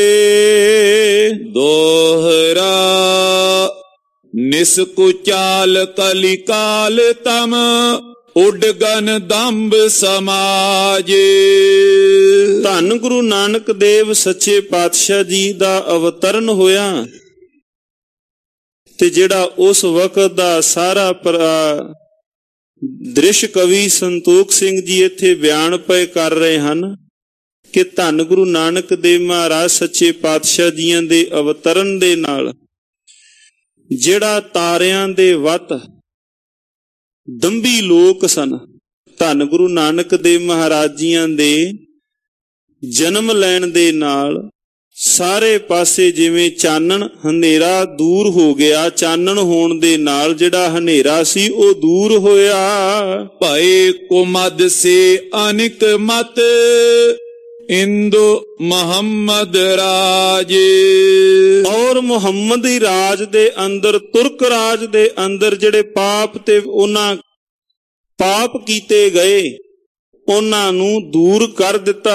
Speaker 1: ਦੋਹਰਾ ਨਿਸਕੁਚਾਲ ਕਲਿਕਾਲ ਤਮ ਉਡਗਨ ਦੰਭ ਸਮਾਜ।
Speaker 2: ਧੰਨ ਗੁਰੂ ਨਾਨਕ ਦੇਵ ਸੱਚੇ ਪਾਤਸ਼ਾਹ ਜੀ ਦਾ ਅਵਤਰਨ ਹੋਇਆ ਤੇ ਜਿਹੜਾ ਉਸ ਵਕਤ ਦਾ ਸਾਰਾ ਦ੍ਰਿਸ਼ ਕਵੀ ਸੰਤੋਖ ਸਿੰਘ ਜੀ ਇੱਥੇ ਬਿਆਨ ਪਏ ਕਰ ਰਹੇ ਹਨ ਕਿ ਧੰਨ ਗੁਰੂ ਨਾਨਕ ਦੇਵ ਮਹਾਰਾਜ ਸੱਚੇ ਪਾਤਸ਼ਾਹ ਜੀਆਂ ਦੇ ਅਵਤਰਨ ਦੇ ਨਾਲ ਜਿਹੜਾ ਤਾਰਿਆਂ ਦੇ ਵੱਤ ਦੰਭੀ ਲੋਕ ਸਨ, ਧੰਨ ਗੁਰੂ ਨਾਨਕ ਦੇਵ ਮਹਾਰਾਜ ਜੀਆਂ ਦੇ ਜਨਮ ਲੈਣ ਦੇ ਨਾਲ ਸਾਰੇ ਪਾਸੇ ਜਿਵੇਂ ਚਾਨਣ ਹਨੇਰਾ ਦੂਰ ਹੋ ਗਿਆ, ਚਾਨਣ ਹੋਣ ਦੇ ਨਾਲ ਜਿਹੜਾ ਹਨੇਰਾ ਸੀ ਉਹ ਦੂਰ ਹੋਇਆ।
Speaker 1: ਭਏ ਕੁਮਦ ਸੇ ਅਨਿਕ ਮਤ ਇੰਦੂ ਮੁਹੰਮਦ ਰਾਜ।
Speaker 2: ਔਰ ਮੁਹੰਮਦੀ ਰਾਜ ਦੇ ਅੰਦਰ, ਤੁਰਕ ਰਾਜ ਦੇ ਅੰਦਰ ਜਿਹੜੇ ਪਾਪ ਤੇ ਉਹਨਾਂ ਪਾਪ ਕੀਤੇ ਗਏ ਉਹਨਾਂ ਨੂੰ ਦੂਰ ਕਰ ਦਿੱਤਾ।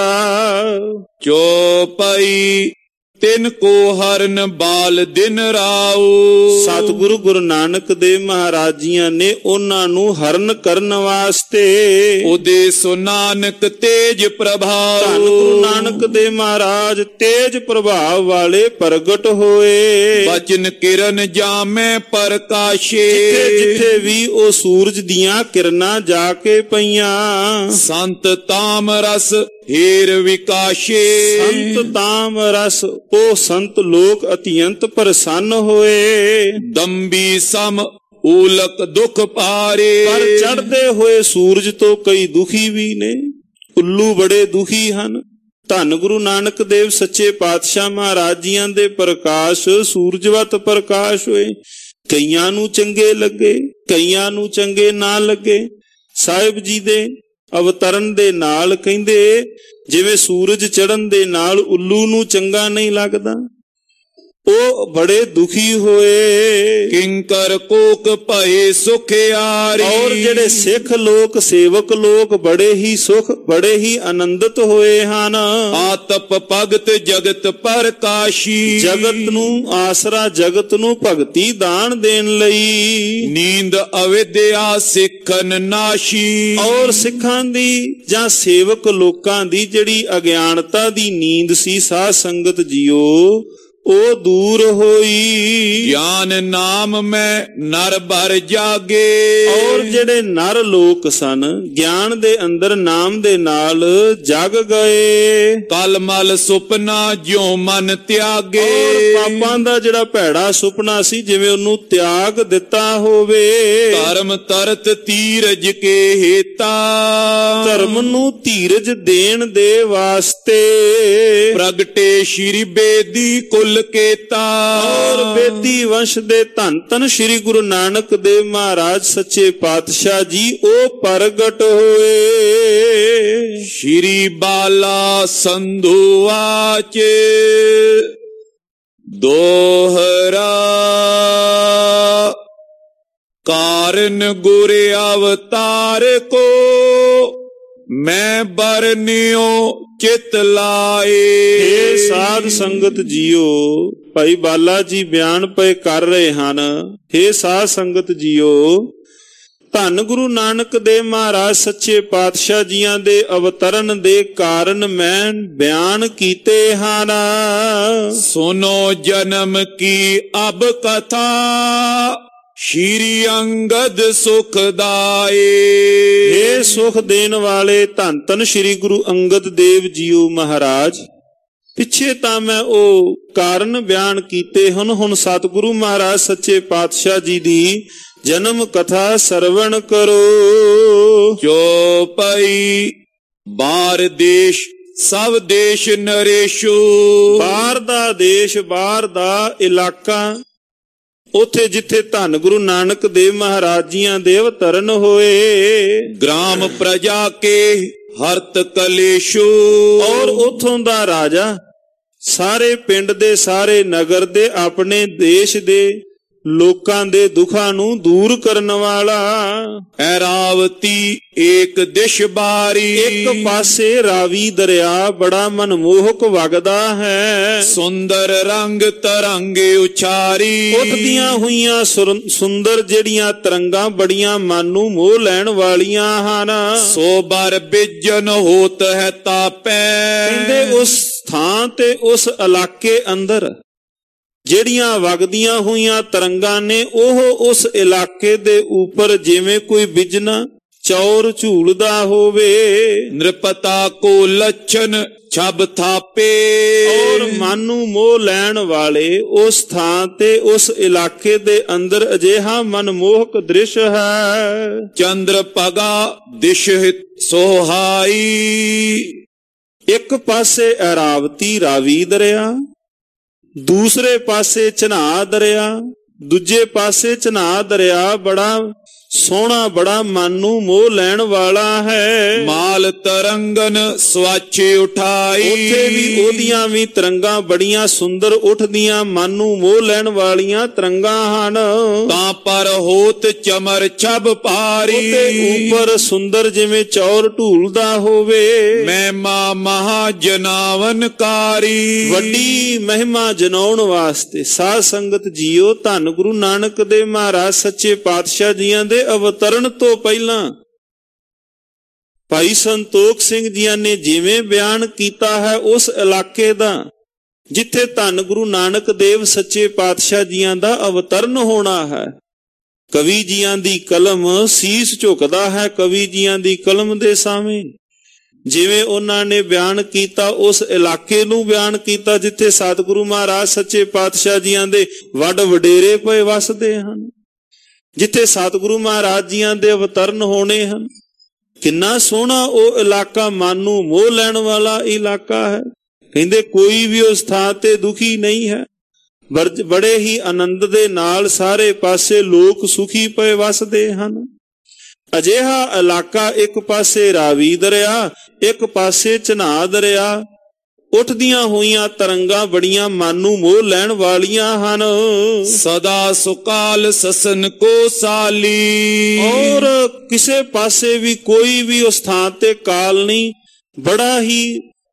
Speaker 1: ਚੋਪਈ ਤਿੰਨ ਕੋ ਹਰਨ ਬਾਲ ਦਿਨ ਰਾਉ।
Speaker 2: ਸਤਿਗੁਰੂ ਗੁਰੂ ਨਾਨਕ ਦੇਵ ਮਹਾਰਾਜ ਜੀਆਂ ਨੇ ਉਹਨਾਂ ਨੂੰ ਹਰਨ ਕਰਨ ਵਾਸਤੇ
Speaker 1: ਉਹਦੇ ਸੋ ਨਾਨਕ ਤੇਜ ਪ੍ਰਭਾਵ।
Speaker 2: ਧੰਨ ਗੁਰੂ ਨਾਨਕ ਦੇਵ ਮਹਾਰਾਜ ਤੇਜ ਪ੍ਰਭਾਵ ਵਾਲੇ ਪ੍ਰਗਟ ਹੋਏ।
Speaker 1: ਬਚਨ ਕਿਰਨ ਜਾਮੇ ਪ੍ਰਕਾਸ਼ੇ।
Speaker 2: ਜਿੱਥੇ ਜਿੱਥੇ ਵੀ ਉਹ ਸੂਰਜ ਦੀਆਂ ਕਿਰਨਾਂ ਜਾ ਕੇ ਪਈਆਂ।
Speaker 1: ਸੰਤ ਤਾਮ ਰਸ ਹੀਰ ਵਿਕਾਸ਼ੇ।
Speaker 2: ਸੰਤ ਤਾਮ ਰਸ, ਉਹ ਸੰਤ ਲੋਕ ਅਤਿਅੰਤ ਪ੍ਰਸੰਨ ਹੋਏ।
Speaker 1: ਦੰਬੀ ਸਮ ਉਲਕ ਦੁਖ ਪਾਰੇ।
Speaker 2: ਪਰ ਚੜ੍ਹਦੇ ਹੋਏ ਸੂਰਜ ਤੋਂ ਕਈ ਦੁਖੀ ਵੀ ਨੇ, ਉੱਲੂ ਬੜੇ ਦੁਖੀ ਹਨ। ਧੰਨ ਗੁਰੂ ਨਾਨਕ ਦੇਵ ਸੱਚੇ ਪਾਤਸ਼ਾਹ ਮਹਾਰਾਜ ਜੀਆਂ ਦੇ ਪ੍ਰਕਾਸ਼ ਸੂਰਜਵਤ ਪ੍ਰਕਾਸ਼ ਹੋਏ। ਕਈਆਂ ਨੂੰ ਚੰਗੇ ਲੱਗੇ, ਕਈਆਂ ਨੂੰ ਚੰਗੇ ਨਾ ਲੱਗੇ। ਸਾਹਿਬ ਜੀ ਦੇ ਅਵਤਰਨ ਦੇ ਨਾਲ ਕਹਿੰਦੇ ਜਿਵੇਂ ਸੂਰਜ ਚੜ੍ਹਨ ਦੇ ਨਾਲ ਉੱਲੂ ਨੂੰ ਚੰਗਾ ਨਹੀਂ ਲੱਗਦਾ, ਉਹ ਬੜੇ ਦੁਖੀ ਹੋਏ।
Speaker 1: ਕਿੰਕਰ ਕੋਕ ਭਏ ਸੁਖਿਆਰੀ।
Speaker 2: ਔਰ ਜਿਹੜੇ ਸਿੱਖ ਲੋਕ, ਸੇਵਕ ਲੋਕ ਬੜੇ ਹੀ ਸੁਖ, ਬੜੇ ਹੀ ਆਨੰਦਿਤ ਹੋਏ ਹਨ।
Speaker 1: ਆਤਪ ਭਗਤ ਜਗਤ ਪ੍ਰਕਾਸ਼ੀ।
Speaker 2: ਜਗਤ ਨੂੰ ਆਸਰਾ, ਜਗਤ ਨੂੰ ਭਗਤੀ ਦਾਨ ਦੇਣ ਲਈ।
Speaker 1: ਨੀਂਦ ਅਵਿਦਿਆ ਸਿੱਖਨ ਨਾਸ਼ੀ।
Speaker 2: ਔਰ ਸਿੱਖਾਂ ਦੀ ਜਾਂ ਸੇਵਕ ਲੋਕਾਂ ਦੀ ਜਿਹੜੀ ਅਗਿਆਨਤਾ ਦੀ ਨੀਂਦ ਸੀ ਸਾਧ ਸੰਗਤ ਜੀਓ, ਉਹ ਦੂਰ ਹੋਈ।
Speaker 1: ਗਿਆਨ ਨਾਮ ਮੈਂ ਨਰ ਭਰ ਜਾਗੇ।
Speaker 2: ਔਰ ਜਿਹੜੇ ਨਰ ਲੋਕ ਸਨ ਗਿਆਨ ਦੇ ਅੰਦਰ ਨਾਮ ਦੇ ਨਾਲ ਜਗ ਗਏ।
Speaker 1: ਕਲ ਮਲ ਸੁਪਨਾ ਜਿਉ ਮਨ ਤਿਆਗੇ।
Speaker 2: ਔਰ ਪਾਪਾਂ ਦਾ ਜਿਹੜਾ ਭੈੜਾ ਸੁਪਨਾ ਸੀ ਜਿਵੇਂ ਉਹਨੂੰ ਤਿਆਗ ਦਿੱਤਾ ਹੋਵੇ।
Speaker 1: ਧਰਮ ਤਰਤ ਧੀਰਜ ਕੇ ਹੇਤਾ।
Speaker 2: ਧਰਮ ਨੂੰ ਧੀਰਜ ਦੇਣ ਦੇ ਵਾਸਤੇ
Speaker 1: ਪ੍ਰਗਟੇ ਸ਼੍ਰੀ ਬੇਦੀ ਕੁਲ ਕੇਤਾ।
Speaker 2: ਔਰ ਬੇਦੀ ਵੰਸ਼ ਦੇ ਧੰਨ ਧੰਨ ਸ਼੍ਰੀ ਗੁਰੂ ਨਾਨਕ ਦੇਵ ਮਹਾਰਾਜ ਸੱਚੇ ਪਾਤਸ਼ਾਹ ਜੀ ਉਹ ਪ੍ਰਗਟ ਹੋਏ।
Speaker 1: ਸ਼੍ਰੀ ਬਾਲਾ ਸੰਧੂ ਆਚ ਦੋਹਰਾ। ਕਾਰਨ ਗੁਰ ਅਵਤਾਰ ਕੋ ਮੈਂ ਬਰਨਿਓ ਚਿਤ ਲਾਏ।
Speaker 2: ਹੇ ਸਾਧ ਸੰਗਤ ਜੀਓ, ਭਾਈ ਬਾਲਾ ਜੀ ਬਿਆਨ ਪਏ ਕਰ ਰਹੇ ਹਨ। ਹੇ ਸਾਧ ਸੰਗਤ ਜੀਓ, ਧੰਨ ਗੁਰੂ ਨਾਨਕ ਦੇਵ ਮਹਾਰਾਜ ਸੱਚੇ ਪਾਤਸ਼ਾਹ ਜੀਆਂ ਦੇ ਅਵਤਰਨ ਦੇ ਕਾਰਨ ਮੈਂ ਬਿਆਨ ਕੀਤੇ ਹਨ।
Speaker 1: ਸੁਨੋ ਜਨਮ ਕੀ ਅਬ ਕਥਾ, ਸ਼੍ਰੀ ਅੰਗਦ ਸੁਖਦਾਏ।
Speaker 2: ਹੇ ਸੁਖ ਦੇਣ ਵਾਲੇ ਧੰਨ ਧੰਨ ਸ਼੍ਰੀ ਗੁਰੂ ਅੰਗਦ ਦੇਵ ਜੀਓ ਮਹਾਰਾਜ, ਪਿੱਛੇ ਤਾਂ ਮੈਂ ਉਹ ਕਾਰਨ ਬਿਆਨ ਕੀਤੇ ਹਨ, ਹੁਣ ਸਤਿਗੁਰੂ ਮਹਾਰਾਜ ਸੱਚੇ ਪਾਤਸ਼ਾਹ ਜੀ ਦੀ ਜਨਮ ਕਥਾ ਸਰਵਣ ਕਰੋ।
Speaker 1: ਜੋ ਪਈ ਬਾਰ ਦੇਸ਼ ਸਭ ਦੇਸ਼ ਨਰੇਸ਼ੂ,
Speaker 2: ਬਾਹਰ ਦਾ ਦੇਸ਼, ਬਾਹਰ ਦਾ ਇਲਾਕਾ, ਉੱਥੇ ਜਿੱਥੇ ਧੰਨ ਗੁਰੂ ਨਾਨਕ ਦੇਵ ਮਹਾਰਾਜ ਜੀਆਂ ਦੇ ਅਵਤਰਨ ਹੋਏ।
Speaker 1: ਗ੍ਰਾਮ ਪ੍ਰਜਾ ਕੇ ਹਰਤ ਕਲੇਸ਼ੂ,
Speaker 2: ਔਰ ਉਥੋਂ ਦਾ ਰਾਜਾ ਸਾਰੇ ਪਿੰਡ ਦੇ, ਸਾਰੇ ਨਗਰ ਦੇ, ਆਪਣੇ ਦੇਸ਼ ਦੇ ਲੋਕਾਂ ਦੇ ਦੁੱਖਾਂ ਨੂੰ ਦੂਰ ਕਰਨ ਵਾਲਾ।
Speaker 1: ਐਰਾਵਤੀ ਏਕ ਦਿਸ਼ ਬਾਰੀ,
Speaker 2: ਇੱਕ ਪਾਸੇ ਰਾਵੀ ਦਰਿਆ ਬੜਾ ਮਨਮੋਹਕ ਵਗਦਾ ਹੈ।
Speaker 1: ਸੁੰਦਰ ਰੰਗ ਤਰੰਗੇ ਉਚਾਰੀ,
Speaker 2: ਉੱਠਦੀਆਂ ਹੋਈਆਂ ਸੁੰਦਰ ਜਿਹੜੀਆਂ ਤਰੰਗਾਂ ਬੜੀਆਂ ਮਨ ਨੂੰ ਮੋਹ ਲੈਣ ਵਾਲੀਆਂ ਹਨ।
Speaker 1: ਸੋ ਬਰ ਬਿਜਨ ਹੋਤ ਹੈ ਤਾਪੈ,
Speaker 2: ਕਹਿੰਦੇ ਉਸ ਥਾਂ ਤੇ ਉਸ ਇਲਾਕੇ ਅੰਦਰ ਜਿਹੜੀਆਂ ਵਗਦੀਆਂ ਹੋਈਆਂ ਤਰੰਗਾਂ ਨੇ, ਉਹ ਉਸ ਇਲਾਕੇ ਦੇ ਉੱਪਰ ਜਿਵੇਂ ਕੋਈ ਬਿਜਨਾ ਚੌਰ ਝੂਲਦਾ ਹੋਵੇ।
Speaker 1: ਨਿਰਪਤਾ ਕੋ ਲੱਛਣ ਛਬ ਥਾਪੇ,
Speaker 2: ਔਰ ਮਨ ਨੂੰ ਮੋਹ ਲੈਣ ਵਾਲੇ ਉਸ ਥਾਂ ਤੇ ਉਸ ਇਲਾਕੇ ਦੇ ਅੰਦਰ ਅਜਿਹਾ ਮਨਮੋਹਕ ਦ੍ਰਿਸ਼ ਹੈ।
Speaker 1: ਚੰਦਰ ਪਗਾ ਦਿਸ਼ ਸੋਹਾਈ,
Speaker 2: ਇੱਕ ਪਾਸੇ ਐਰਾਵਤੀ ਰਾਵੀ ਦਰਿਆ, ਦੂਸਰੇ ਪਾਸੇ ਚਨਾਹ ਦਰਿਆ, ਦੂਜੇ ਪਾਸੇ ਚਨਾਹ ਦਰਿਆ ਬੜਾ ਸੋਹਣਾ, ਬੜਾ ਮਨ ਨੂੰ ਮੋਹ ਲੈਣ ਵਾਲਾ ਹੈ।
Speaker 1: ਮਾਲ ਤਰੰਗਨ ਸਵਾਚੇ ਉਠਾਈ,
Speaker 2: ਉੱਥੇ ਵੀ ਉਹਦੀਆਂ ਵੀ ਤਰੰਗਾਂ ਬੜੀਆਂ ਸੁੰਦਰ ਉੱਠਦੀਆਂ, ਮਨ ਨੂੰ ਮੋਹ ਲੈਣ ਵਾਲੀਆਂ ਤਰੰਗਾਂ ਹਨ।
Speaker 1: ਤਾਂ ਪਰ ਹੋਤ ਚਮਰ ਛਬ ਭਾਰੀ,
Speaker 2: ਉਹਦੇ ਉੱਪਰ ਸੁੰਦਰ ਜਿਵੇਂ ਚੌਰ ਢੂਲਦਾ ਹੋਵੇ।
Speaker 1: ਮਹਿਮਾ ਮਹਾ ਜਨਾਵਨਕਾਰੀ,
Speaker 2: ਵੱਡੀ ਮਹਿਮਾ ਜਨਾਉਣ ਵਾਸਤੇ ਸਾਧ ਸੰਗਤ ਜੀਓ, ਧੰਨ ਗੁਰੂ ਨਾਨਕ ਦੇਵ ਮਹਾਰਾਜ ਸੱਚੇ ਪਾਤਸ਼ਾਹ ਜੀਆਂ ਦੇ ਅਵਤਰਨ ਤੋਂ ਪਹਿਲਾਂ ਭਾਈ ਸੰਤੋਖ ਸਿੰਘ ਜੀਆਂ ਨੇ ਜਿਵੇਂ ਬਿਆਨ ਕੀਤਾ ਹੈ ਉਸ ਇਲਾਕੇ ਦਾ, ਜਿੱਥੇ ਧੰਨ ਗੁਰੂ ਨਾਨਕ ਦੇਵ ਸੱਚੇ ਪਾਤਸ਼ਾਹ ਜੀਆਂ ਦਾ ਅਵਤਰਨ ਹੋਣਾ ਹੈ। ਕਵੀ ਜੀਆਂ ਦੀ ਕਲਮ ਸੀਸ ਝੁਕਦਾ ਹੈ ਕਵੀ ਜੀਆਂ ਦੀ ਕਲਮ ਦੇ ਸਾਹਮਣੇ। ਜਿਵੇਂ ਉਹਨਾਂ ਨੇ ਬਿਆਨ ਕੀਤਾ, ਉਸ ਇਲਾਕੇ ਨੂੰ ਬਿਆਨ ਕੀਤਾ ਜਿੱਥੇ ਸਤਿਗੁਰੂ ਮਹਾਰਾਜ ਸੱਚੇ ਪਾਤਸ਼ਾਹ ਜੀਆਂ ਦੇ ਵੱਡ ਵਡੇਰੇ ਪਏ ਵਸਦੇ ਹਨ, ਜਿੱਥੇ ਸਤਿਗੁਰੂ ਮਹਾਰਾਜ ਜੀਆਂ ਦੇ ਅਵਤਰਨ ਹੋਣੇ ਹਨ। ਕਿੰਨਾ ਸੋਹਣਾ ਉਹ ਇਲਾਕਾ, ਮਨ ਨੂੰ ਮੋਹ ਲੈਣ ਵਾਲਾ ਇਲਾਕਾ ਹੈ। ਕਹਿੰਦੇ ਕੋਈ ਵੀ ਉਸ ਥਾਂ ਤੇ ਦੁਖੀ ਨਹੀਂ ਹੈ, ਬੜੇ ਹੀ ਆਨੰਦ ਦੇ ਨਾਲ ਸਾਰੇ ਪਾਸੇ ਲੋਕ ਸੁਖੀ ਪਏ ਵਸਦੇ ਹਨ। ਅਜਿਹਾ ਇਲਾਕਾ, ਇੱਕ ਪਾਸੇ ਰਾਵੀ ਦਰਿਆ, ਇੱਕ ਪਾਸੇ ਚਨਾਹ ਦਰਿਆ, ਉੱਠਦੀਆਂ ਹੋਈਆਂ ਤਰੰਗਾਂ ਬੜੀਆਂ ਮਨ ਨੂੰ ਮੋਹ ਲੈਣ ਵਾਲੀਆਂ ਹਨ।
Speaker 1: ਸਦਾ ਸੁਕਾਲ ਸਸਨ ਕੋ ਸਾਲੀ,
Speaker 2: ਔਰ ਕਿਸੇ ਪਾਸੇ ਵੀ ਕੋਈ ਵੀ ਉਸ ਥਾਂ ਤੇ ਕਾਲ ਨਹੀਂ, ਬੜਾ ਹੀ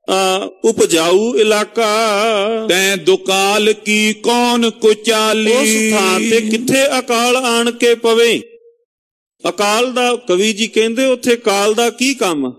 Speaker 2: ਉਪਜਾਊ ਇਲਾਕਾ।
Speaker 1: ਤੈਂ ਦੁਕਾਲ ਕੀ ਕੌਣ ਕੁਚਾਲੀ,
Speaker 2: ਉਸ ਥਾਂ ਤੇ ਕਿੱਥੇ ਅਕਾਲ ਆਣ ਕੇ ਪਵੇ। ਅਕਾਲ ਦਾ ਕਵੀ ਜੀ ਕਹਿੰਦੇ ਉੱਥੇ ਕਾਲ ਦਾ ਕੀ ਕੰਮ,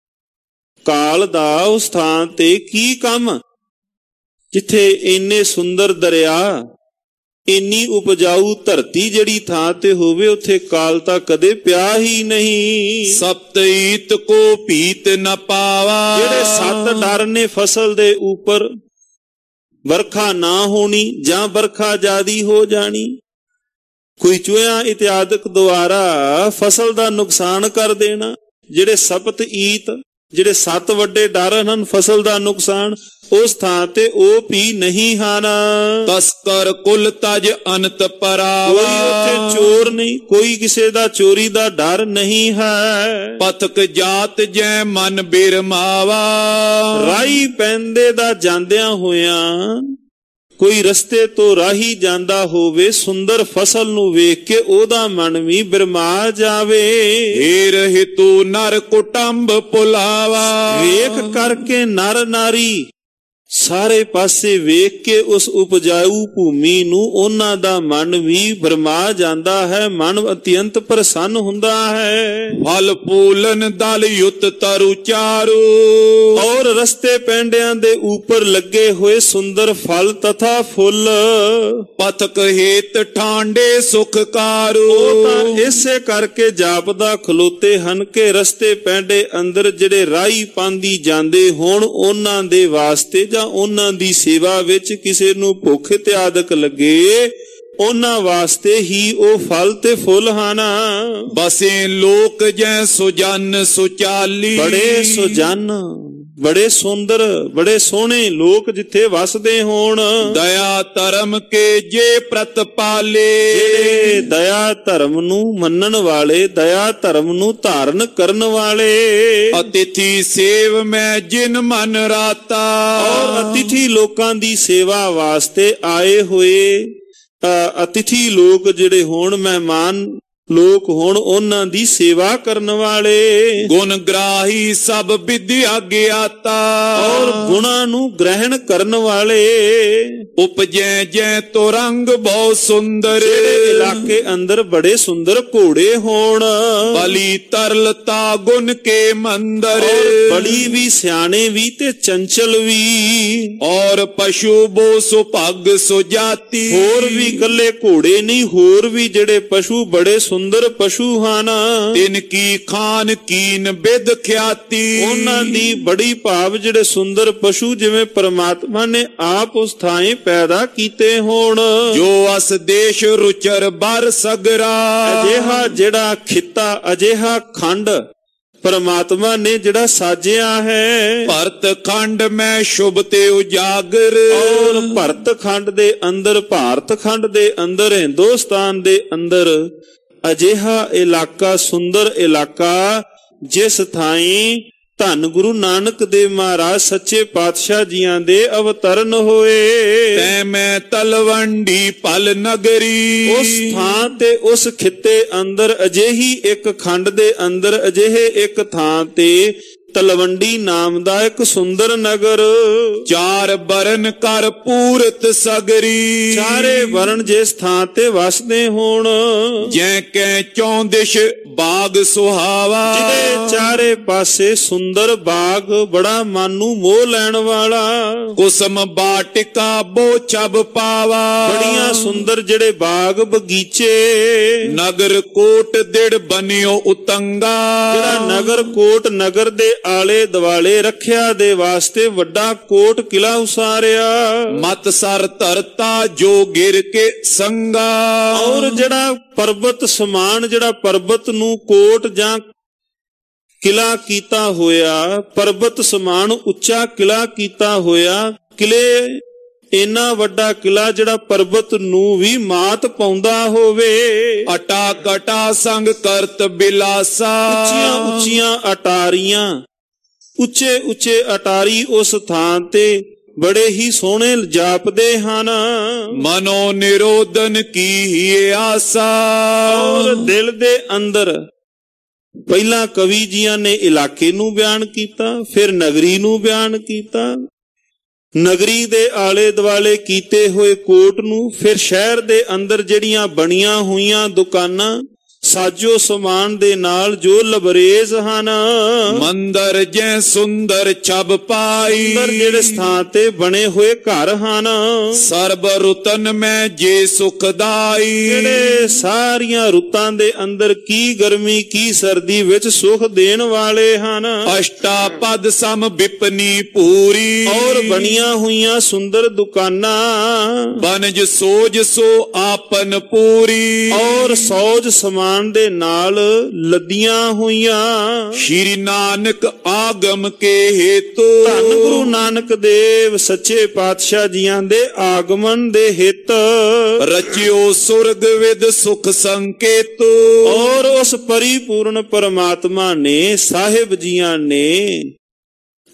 Speaker 2: ਕਾਲ ਦਾ ਉਸ ਥਾਂ ਤੇ ਕੀ ਕੰਮ, ਜਿੱਥੇ ਇੰਨੇ ਸੁੰਦਰ ਦਰਿਆ, ਇੰਨੀ ਉਪਜਾਊ ਧਰਤੀ ਜਿਹੜੀ ਥਾਂ ਤੇ ਹੋਵੇ, ਉੱਥੇ ਕਾਲ ਤਾਂ ਕਦੇ ਪਿਆ ਹੀ ਨਹੀਂ।
Speaker 1: ਸਪਤਈਤ ਕੋ ਪੀਤ ਨ ਪਾਵਾ,
Speaker 2: ਜਿਹੜੇ ਸੱਤ ਡਰ ਨੇ ਫਸਲ ਦੇ ਉੱਪਰ, ਵਰਖਾ ਨਾ ਹੋਣੀ ਜਾਂ ਵਰਖਾ ਜ਼ਿਆਦੀ ਹੋ ਜਾਣੀ, ਕੋਈ ਚੂਹਿਆਂ ਇਤਿਆਦਿਕ ਦੁਆਰਾ ਫਸਲ ਦਾ ਨੁਕਸਾਨ ਕਰ ਦੇਣਾ, ਜਿਹੜੇ ਸਪਤ ਈਤ, ਜਿਹੜੇ ਸੱਤ ਵੱਡੇ ਡਰ ਹਨ ਫਸਲ ਦਾ ਨੁਕਸਾਨ, ਉਸ ਥਾਂ ਤੇ ਉਹ ਵੀ ਨਹੀਂ ਹਨ।
Speaker 1: ਤਸਕਰ ਕੁਲ ਤਜ ਅਨੰਤ ਪਰਾਵਾ,
Speaker 2: ਕੋਈ ਉੱਥੇ ਚੋਰ ਨਹੀਂ, ਕੋਈ ਕਿਸੇ ਦਾ ਚੋਰੀ ਦਾ ਡਰ ਨਹੀਂ ਹੈ।
Speaker 1: ਪਥਕ ਜਾਤ ਜੈ ਮਨ ਬਿਰਮਾਵਾ,
Speaker 2: ਰਾਈ ਪੈਂਦੇ ਦਾ ਜਾਂਦਿਆਂ ਹੋਇਆਂ ਕੋਈ ਰਸਤੇ ਤੋਂ ਰਾਹੀ ਜਾਂਦਾ ਹੋਵੇ, ਸੁੰਦਰ ਫਸਲ ਨੂੰ ਵੇਖ ਕੇ ਉਹਦਾ ਮਨ ਵੀ ਬਿਰਮਾ ਜਾਵੇ।
Speaker 1: ਹੀਰ ਹਿਤੂ ਨਰ ਕੁਟੰਬ ਪੁਲਾਵਾ,
Speaker 2: ਵੇਖ ਕਰਕੇ ਨਰ ਨਾਰੀ ਸਾਰੇ ਪਾਸੇ ਵੇਖ ਕੇ ਉਸ ਉਪਜਾਊ ਭੂਮੀ ਨੂੰ ਉਹਨਾਂ ਦਾ ਮਨ ਵੀ ਭਰਮਾ ਜਾਂਦਾ ਹੈ, ਮਨ ਅਤਿਅੰਤ ਪ੍ਰਸੰਨ ਹੁੰਦਾ ਹੈ।
Speaker 1: ਫਲ ਫੂਲਨ ਦਲ ਯੁਤ ਤਰੁ ਚਾਰੂ,
Speaker 2: ਔਰ ਰਸਤੇ ਪੈਂਡਿਆਂ ਦੇ ਉੱਪਰ ਲੱਗੇ ਹੋਏ ਸੁੰਦਰ ਫਲ ਤਥਾ ਫੁੱਲ।
Speaker 1: ਪਥਕ ਹੇਤ ਠਾਂਡੇ ਸੁਖ ਕਾਰੂ,
Speaker 2: ਉਹ ਤਾਂ ਇਸੇ ਕਰਕੇ ਜਾਪਦਾ ਖਲੋਤੇ ਹਨ ਕਿ ਰਸਤੇ ਪੈਂਡੇ ਅੰਦਰ ਜਿਹੜੇ ਰਾਹੀ ਪਾਂਦੀ ਜਾਂਦੇ ਹੋਣ, ਉਹਨਾਂ ਦੇ ਵਾਸਤੇ ਜਾਂ ਉਹਨਾਂ ਦੀ ਸੇਵਾ ਵਿੱਚ ਕਿਸੇ ਨੂੰ ਭੁੱਖ ਇਤਿਆਦਿਕ ਲੱਗੇ, ਉਹਨਾਂ ਵਾਸਤੇ ਹੀ ਉਹ ਫਲ ਤੇ ਫੁੱਲ ਹਨ।
Speaker 1: ਬਸੇ ਲੋਕ ਜੈ ਸੁਜਨ ਸੁਚਾਲੀ,
Speaker 2: ਬੜੇ ਸੁਜਨ, ਬੜੇ ਸੁੰਦਰ, ਬੜੇ ਸੋਹਣੇ ਲੋਕ ਜਿੱਥੇ ਵਸਦੇ ਹੋਣ।
Speaker 1: ਦਇਆ ਧਰਮ ਕੇ ਜੇ ਪ੍ਰਤਪਾਲੇ,
Speaker 2: ਜਿਹੜੇ ਦਇਆ ਧਰਮ ਨੂੰ ਮੰਨਣ ਵਾਲੇ, ਦਇਆ ਧਰਮ ਨੂੰ ਧਾਰਨ ਕਰਨ ਵਾਲੇ।
Speaker 1: ਅਤਿਥੀ ਸੇਵ ਮੈਂ ਜਿਨ ਮਨ ਰਾਤਾ,
Speaker 2: ਔਰ ਅਤਿਥੀ ਲੋਕਾਂ ਦੀ ਸੇਵਾ ਵਾਸਤੇ ਆਏ ਹੋਏ ਅਤਿਥੀ ਲੋਕ ਜਿਹੜੇ ਹੋਣ, ਮਹਿਮਾਨ ਲੋਕ ਹੋਣ, ਉਹਨਾਂ ਦੀ ਸੇਵਾ ਕਰਨ ਵਾਲੇ।
Speaker 1: ਗੁਣ ਗ੍ਰਾਹੀ ਸਭ ਵਿਦਿਆ ਗਿਆਤਾ,
Speaker 2: ਔਰ ਗੁਣਾਂ ਨੂੰ ਗ੍ਰਹਿਣ ਕਰਨ ਵਾਲੇ।
Speaker 1: ਉਪਜੈ ਜੈ ਤੋ ਰੰਗ ਬਹੁ ਸੁੰਦਰ,
Speaker 2: ਜਿਹੜੇ ਇਲਾਕੇ ਅੰਦਰ ਬੜੇ ਸੁੰਦਰ ਘੋੜੇ ਹੋਣ।
Speaker 1: ਬਲੀ ਤਰਲਤਾ ਗੁਣ ਕੇ ਮੰਦਰ,
Speaker 2: ਬੜੀ ਵੀ ਸਿਆਣੇ ਵੀ ਤੇ ਚੰਚਲ ਵੀ।
Speaker 1: ਔਰ ਪਸ਼ੂ ਬੋ ਸੁਭਗ ਸੁਜਾਤੀ,
Speaker 2: ਹੋਰ ਵੀ ਇਕੱਲੇ ਘੋੜੇ ਨਹੀਂ, ਹੋਰ ਵੀ ਜਿਹੜੇ ਪਸ਼ੂ ਬੜੇ ਸੁੰਦਰ ਪਸ਼ੂ ਹਨ।
Speaker 1: ਤਿਨ ਕੀ ਖਾਨ ਕੀਨ ਬਿਦ ਖਿਆਤੀ,
Speaker 2: ਉਹਨਾਂ ਦੀ ਬੜੀ ਭਾਵ ਜਿਹੜੇ ਸੁੰਦਰ ਪਸ਼ੂ ਜਿਵੇਂ ਪਰਮਾਤਮਾ ਨੇ ਆਪ ਉਸ ਥਾਂ ਪੈਦਾ ਕੀਤੇ ਹੋਣ।
Speaker 1: ਜੋ ਅਸ ਦੇਸ਼ ਰੁਚਰ ਬਰ ਸਗਰਾ,
Speaker 2: ਅਜਿਹਾ ਜਿਹੜਾ ਖਿੱਤਾ, ਅਜਿਹਾ ਖੰਡ ਪਰਮਾਤਮਾ ਨੇ ਜਿਹੜਾ ਸਾਜਿਆ ਹੈ।
Speaker 1: ਭਰਤ ਖੰਡ ਮੈਂ ਸ਼ੁਭ ਤੇ ਉਜਾਗਰ,
Speaker 2: ਔਰ ਭਰਤ ਖੰਡ ਦੇ ਅੰਦਰ, ਭਾਰਤ ਖੰਡ ਦੇ ਅੰਦਰ, ਹਿੰਦੁਸਤਾਨ ਦੇ ਅੰਦਰ ਅਜਿਹਾ ਇਲਾਕਾ, ਸੁੰਦਰ ਇਲਾਕਾ, ਜਿਸ ਥਾਈਂ ਧੰਨ ਗੁਰੂ ਨਾਨਕ ਦੇਵ ਮਹਾਰਾਜ ਸੱਚੇ ਪਾਤਸ਼ਾਹ ਜੀਆਂ ਦੇ ਅਵਤਰਨ ਹੋਏ।
Speaker 1: ਤੈ ਮੈਂ ਤਲਵੰਡੀ ਪਲ ਨਗਰੀ,
Speaker 2: ਉਸ ਥਾਂ ਤੇ ਉਸ ਖਿੱਤੇ ਅੰਦਰ, ਅਜਿਹੀ ਇੱਕ ਖੰਡ ਦੇ ਅੰਦਰ, ਅਜਿਹੇ ਇੱਕ ਥਾਂ ਤੇ ਤਲਵੰਡੀ ਨਾਮ ਦਾ ਇੱਕ ਸੁੰਦਰ ਨਗਰ।
Speaker 1: ਚਾਰ ਬਰਨ ਕਰ ਪੂਰਤ ਸਗਰੀ,
Speaker 2: ਚਾਰੇ ਵਰਨ ਜਿਸ ਥਾਂ ਤੇ ਵਸਦੇ ਹੋਣ।
Speaker 1: ਜੈ ਕੈ ਚੌਂਦਿਸ਼ ਬਾਗ ਸੁਹਾਵਾ,
Speaker 2: ਜਿਹਦੇ ਚਾਰੇ ਪਾਸੇ ਸੁੰਦਰ ਬਾਗ, ਬੜਾ ਮਨ ਨੂੰ ਮੋਹ ਲੈਣ ਵਾਲਾ।
Speaker 1: ਕੁਸਮ ਬਾਟਿਕਾ ਬੋ ਛਬ ਪਾਵਾ,
Speaker 2: ਬੜੀਆਂ ਸੁੰਦਰ ਜਿਹੜੇ ਬਾਗ ਬਗੀਚੇ।
Speaker 1: ਨਗਰ ਕੋਟ ਦਿੜ ਬਨਿਓ ਉਤੰਗਾ,
Speaker 2: ਜਿਹੜਾ ਨਗਰ ਕੋਟ, ਨਗਰ ਦੇ ਆਲੇ ਦੁਆਲੇ ਰੱਖਿਆ ਦੇ ਵਾਸਤੇ ਵੱਡਾ ਕੋਟ ਕਿਲਾ ਉਸਾਰਿਆ।
Speaker 1: ਮਤ ਸਰ ਧਰਤਾ ਜੋ ਗਿਰ ਕੇ ਸੰਗਾ,
Speaker 2: ਔਰ ਜਿਹੜਾ ਪਰਬਤ ਸਮਾਨ, ਜਿਹੜਾ ਪਰਬਤ ਨੂੰ ਕੋਟ ਜਾਂ ਕਿਲਾ ਕੀਤਾ ਹੋਇਆ, ਪਰਬਤ ਸਮਾਨ ਉੱਚਾ ਕਿਲਾ ਕੀਤਾ ਹੋਇਆ। ਕਿਲੇ ਇੰਨਾ ਵੱਡਾ ਕਿਲਾ ਜਿਹੜਾ ਪਰਬਤ ਨੂੰ ਵੀ ਮਾਤ ਪਾਉਂਦਾ ਹੋਵੇ।
Speaker 1: ਅਟਾ ਕਟਾ ਸੰਗ ਕਰਤ ਬਿਲਾਸਾ,
Speaker 2: ਉੱਚੀਆਂ ਉੱਚੀਆਂ ਅਟਾਰੀਆਂ, ਉੱਚੇ ਉੱਚੇ ਅਟਾਰੀ ਉਸ ਥਾਂ ਤੇ ਬੜੇ ਹੀ ਸੋਹਣੇ ਜਾਪਦੇ ਹਨ।
Speaker 1: ਮਨੋ ਨਿਰੋਧਨ ਕੀ ਆਸਾ,
Speaker 2: ਔਰ ਦਿਲ ਦੇ ਅੰਦਰ ਪਹਿਲਾਂ ਕਵੀ ਜੀਆਂ ਨੇ ਇਲਾਕੇ ਨੂੰ ਬਿਆਨ ਕੀਤਾ, ਫਿਰ ਨਗਰੀ ਨੂੰ ਬਿਆਨ ਕੀਤਾ, ਨਗਰੀ ਦੇ ਆਲੇ ਦੁਆਲੇ ਕੀਤੇ ਹੋਏ ਕੋਟ ਨੂੰ, ਫਿਰ ਸ਼ਹਿਰ ਦੇ ਅੰਦਰ ਜਿਹੜੀਆਂ ਬਣੀਆਂ ਹੋਈਆਂ ਦੁਕਾਨਾਂ, ਸਾਜੋ ਸਮਾਨ ਦੇ ਨਾਲ ਜੋ ਲਬਰੇਜ਼ ਹਨ।
Speaker 1: ਮੰਦਰ ਜੈ ਸੁੰਦਰ ਛਬ ਪਾਈ,
Speaker 2: ਅੰਦਰ ਜਿਹੜੇ ਸਥਾਨ ਤੇ ਬਣੇ ਹੋਏ ਘਰ ਹਨ।
Speaker 1: ਸਰਬ ਰੁਤਨ ਮੈਂ ਜੇ ਸੁਖਦਾਈ,
Speaker 2: ਜਿਹੜੇ ਸਾਰੀਆਂ ਰੁੱਤਾਂ ਦੇ ਅੰਦਰ ਕੀ ਗਰਮੀ ਕੀ ਸਰਦੀ ਵਿੱਚ ਸੁਖ ਦੇਣ ਵਾਲੇ ਹਨ।
Speaker 1: ਅਸ਼ਟਾ ਪਦ ਸਮ ਵਿਪਨੀ ਪੂਰੀ,
Speaker 2: ਔਰ ਬਣੀਆਂ ਹੋਈਆਂ ਸੁੰਦਰ ਦੁਕਾਨਾਂ।
Speaker 1: ਬਨਜ ਸੋਜ ਸੋ ਆਪਨ ਪੂਰੀ,
Speaker 2: ਔਰ ਸੌਜ ਸਮਾਨ ਦੇ ਨਾਲ ਲੱਦੀਆਂ ਹੋਈਆਂ।
Speaker 1: ਸ਼੍ਰੀ ਨਾਨਕ ਆਗਮ ਕੇ ਹੇਤੂ,
Speaker 2: ਧੰਨ ਗੁਰੂ ਨਾਨਕ ਦੇਵ ਸੱਚੇ ਪਾਤਸ਼ਾਹ ਜੀਆਂ ਦੇ ਆਗਮਨ ਦੇ ਹਿੱਤ।
Speaker 1: ਰਚਿਓ ਸੁਰਗ ਵਿਦ ਸੁਖ ਸੰਕੇਤੂ,
Speaker 2: ਔਰ ਉਸ ਪਰਿਪੂਰਨ ਪਰਮਾਤਮਾ ਨੇ, ਸਾਹਿਬ ਜੀਆਂ ਨੇ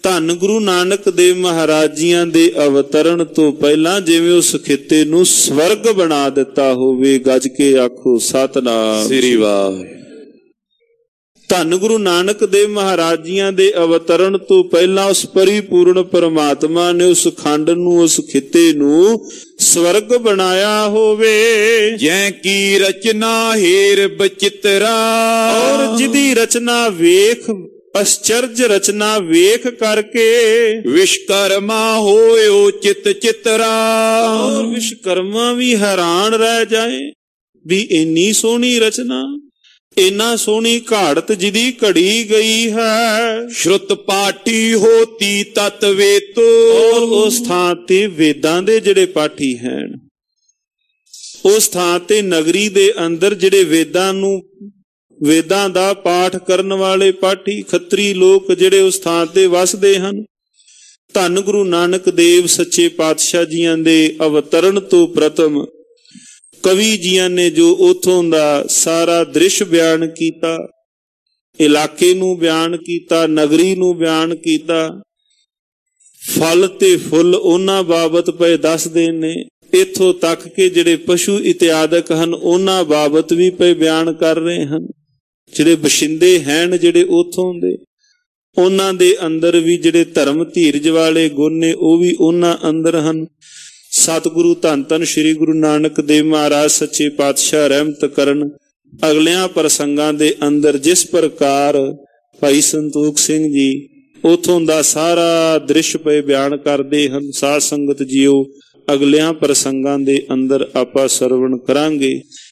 Speaker 2: ਧੰਨ ਗੁਰੂ ਨਾਨਕ ਦੇਵ ਮਹਾਰਾਜ ਜੀਆਂ ਦੇ ਅਵਤਰਨ ਤੋਂ ਪਹਿਲਾਂ ਜਿਵੇਂ ਉਸ ਖਿੱਤੇ ਨੂੰ ਸਵਰਗ ਬਣਾ ਦਿੱਤਾ ਹੋਵੇ, ਗੱਜ ਕੇ ਆਖੋ ਸਤਿਨਾਮ
Speaker 1: ਸ੍ਰੀ ਵਾਹਿਗੁਰੂ।
Speaker 2: ਧੰਨ ਗੁਰੂ ਨਾਨਕ ਦੇਵ ਮਹਾਰਾਜ ਜੀਆਂ ਦੇ ਅਵਤਰਨ ਤੋਂ ਪਹਿਲਾਂ ਉਸ ਪਰਿਪੂਰਨ ਪਰਮਾਤਮਾ ਨੇ ਉਸ ਖੰਡ ਨੂੰ, ਉਸ ਖਿੱਤੇ ਨੂੰ ਸਵਰਗ ਬਣਾਇਆ ਹੋਵੇ।
Speaker 1: ਜੈ ਕੀ ਰਚਨਾ ਹੀਰ ਬਚਿਤਰਾ,
Speaker 2: ਔਰ ਜਿਹਦੀ ਰਚਨਾ ਵੇਖ, ਅਸਚਰਜ ਰਚਨਾ ਵੇਖ ਕਰਕੇ
Speaker 1: ਵਿਸ਼ਕਰਮਾ ਹੋਇਓ ਚਿਤ ਚਿਤਰਾ,
Speaker 2: ਔਰ ਵਿਸ਼ਕਰਮਾ ਵੀ ਹੈਰਾਨ ਰਹਿ ਜਾਏ ਵੀ ਇੰਨੀ ਸੋਹਣੀ ਰਚਨਾ, ਇੰਨਾ ਸੋਹਣੀ ਘਾੜਤ ਜਿਹਦੀ ਘੜੀ ਗਈ ਹੈ।
Speaker 1: ਸ਼ਰੁਤ ਪਾਠੀ ਹੋਤੀ ਤਤ ਵੇਤੋ,
Speaker 2: ਔਰ ਉਸ ਥਾਂ ਤੇ ਵੇਦਾਂ ਦੇ ਜਿਹੜੇ ਪਾਠੀ ਹਨ, ਉਸ ਥਾਂ ਤੇ ਨਗਰੀ ਦੇ ਅੰਦਰ ਜਿਹੜੇ ਵੇਦਾਂ ਨੂੰ, ਵੇਦਾਂ ਦਾ ਪਾਠ ਕਰਨ ਵਾਲੇ ਪਾਠੀ ਖੱਤਰੀ ਲੋਕ ਜਿਹੜੇ ਉਸ ਥਾਂ ਤੇ ਵਸਦੇ ਹਨ। ਧੰਨ ਗੁਰੂ ਨਾਨਕ ਦੇਵ ਸੱਚੇ ਪਾਤਸ਼ਾਹ ਜੀਆਂ ਦੇ ਅਵਤਰਨ ਤੋਂ ਪ੍ਰਥਮ ਕਵੀ ਜੀਆਂ ਨੇ ਜੋ ਉਥੋਂ ਦਾ ਸਾਰਾ ਦ੍ਰਿਸ਼ ਬਿਆਨ ਕੀਤਾ, ਇਲਾਕੇ ਨੂੰ ਬਿਆਨ ਕੀਤਾ, ਨਗਰੀ ਨੂੰ ਬਿਆਨ ਕੀਤਾ, ਫਲ ਤੇ ਫੁੱਲ ਉਹਨਾਂ ਬਾਬਤ ਪਏ ਦੱਸਦੇ ਨੇ। ਇੱਥੋਂ ਤੱਕ ਕਿ ਜਿਹੜੇ ਪਸ਼ੂ ਇਤਿਆਦਕ ਹਨ ਉਹਨਾਂ ਬਾਬਤ ਵੀ ਪਏ ਬਿਆਨ ਕਰ ਰਹੇ ਹਨ। ਜਿਹੜੇ ਬਸ਼ਿੰਦੇ ਹਨ ਜਿਹੜੇ ਉਥੋਂ ਦੇ, ਉਹਨਾਂ ਦੇ ਅੰਦਰ ਵੀ ਜਿਹੜੇ ਧਰਮ ਧੀਰਜ ਵਾਲੇ ਗੁਣ ਨੇ ਉਹ ਵੀ ਉਹਨਾਂ ਅੰਦਰ ਹਨ। ਸਤਿਗੁਰੂ ਧੰਨ ਧੰਨ ਸ੍ਰੀ ਗੁਰੂ ਨਾਨਕ ਦੇਵ ਮਹਾਰਾਜ ਸੱਚੇ ਪਾਤਸ਼ਾਹ ਰਹਿਮਤ ਕਰਨ। ਅਗਲਿਆਂ ਪ੍ਰਸੰਗਾਂ ਦੇ ਅੰਦਰ ਜਿਸ ਪ੍ਰਕਾਰ ਭਾਈ ਸੰਤੋਖ ਸਿੰਘ ਜੀ ਉਥੋਂ ਦਾ ਸਾਰਾ ਦ੍ਰਿਸ਼ ਪਏ ਬਿਆਨ ਕਰਦੇ ਹਨ, ਸਾਧ ਸੰਗਤ ਜੀਓ ਅਗਲਿਆਂ ਪ੍ਰਸੰਗਾਂ ਦੇ ਅੰਦਰ ਆਪਾਂ ਸਰਵਣ ਕਰਾਂਗੇ।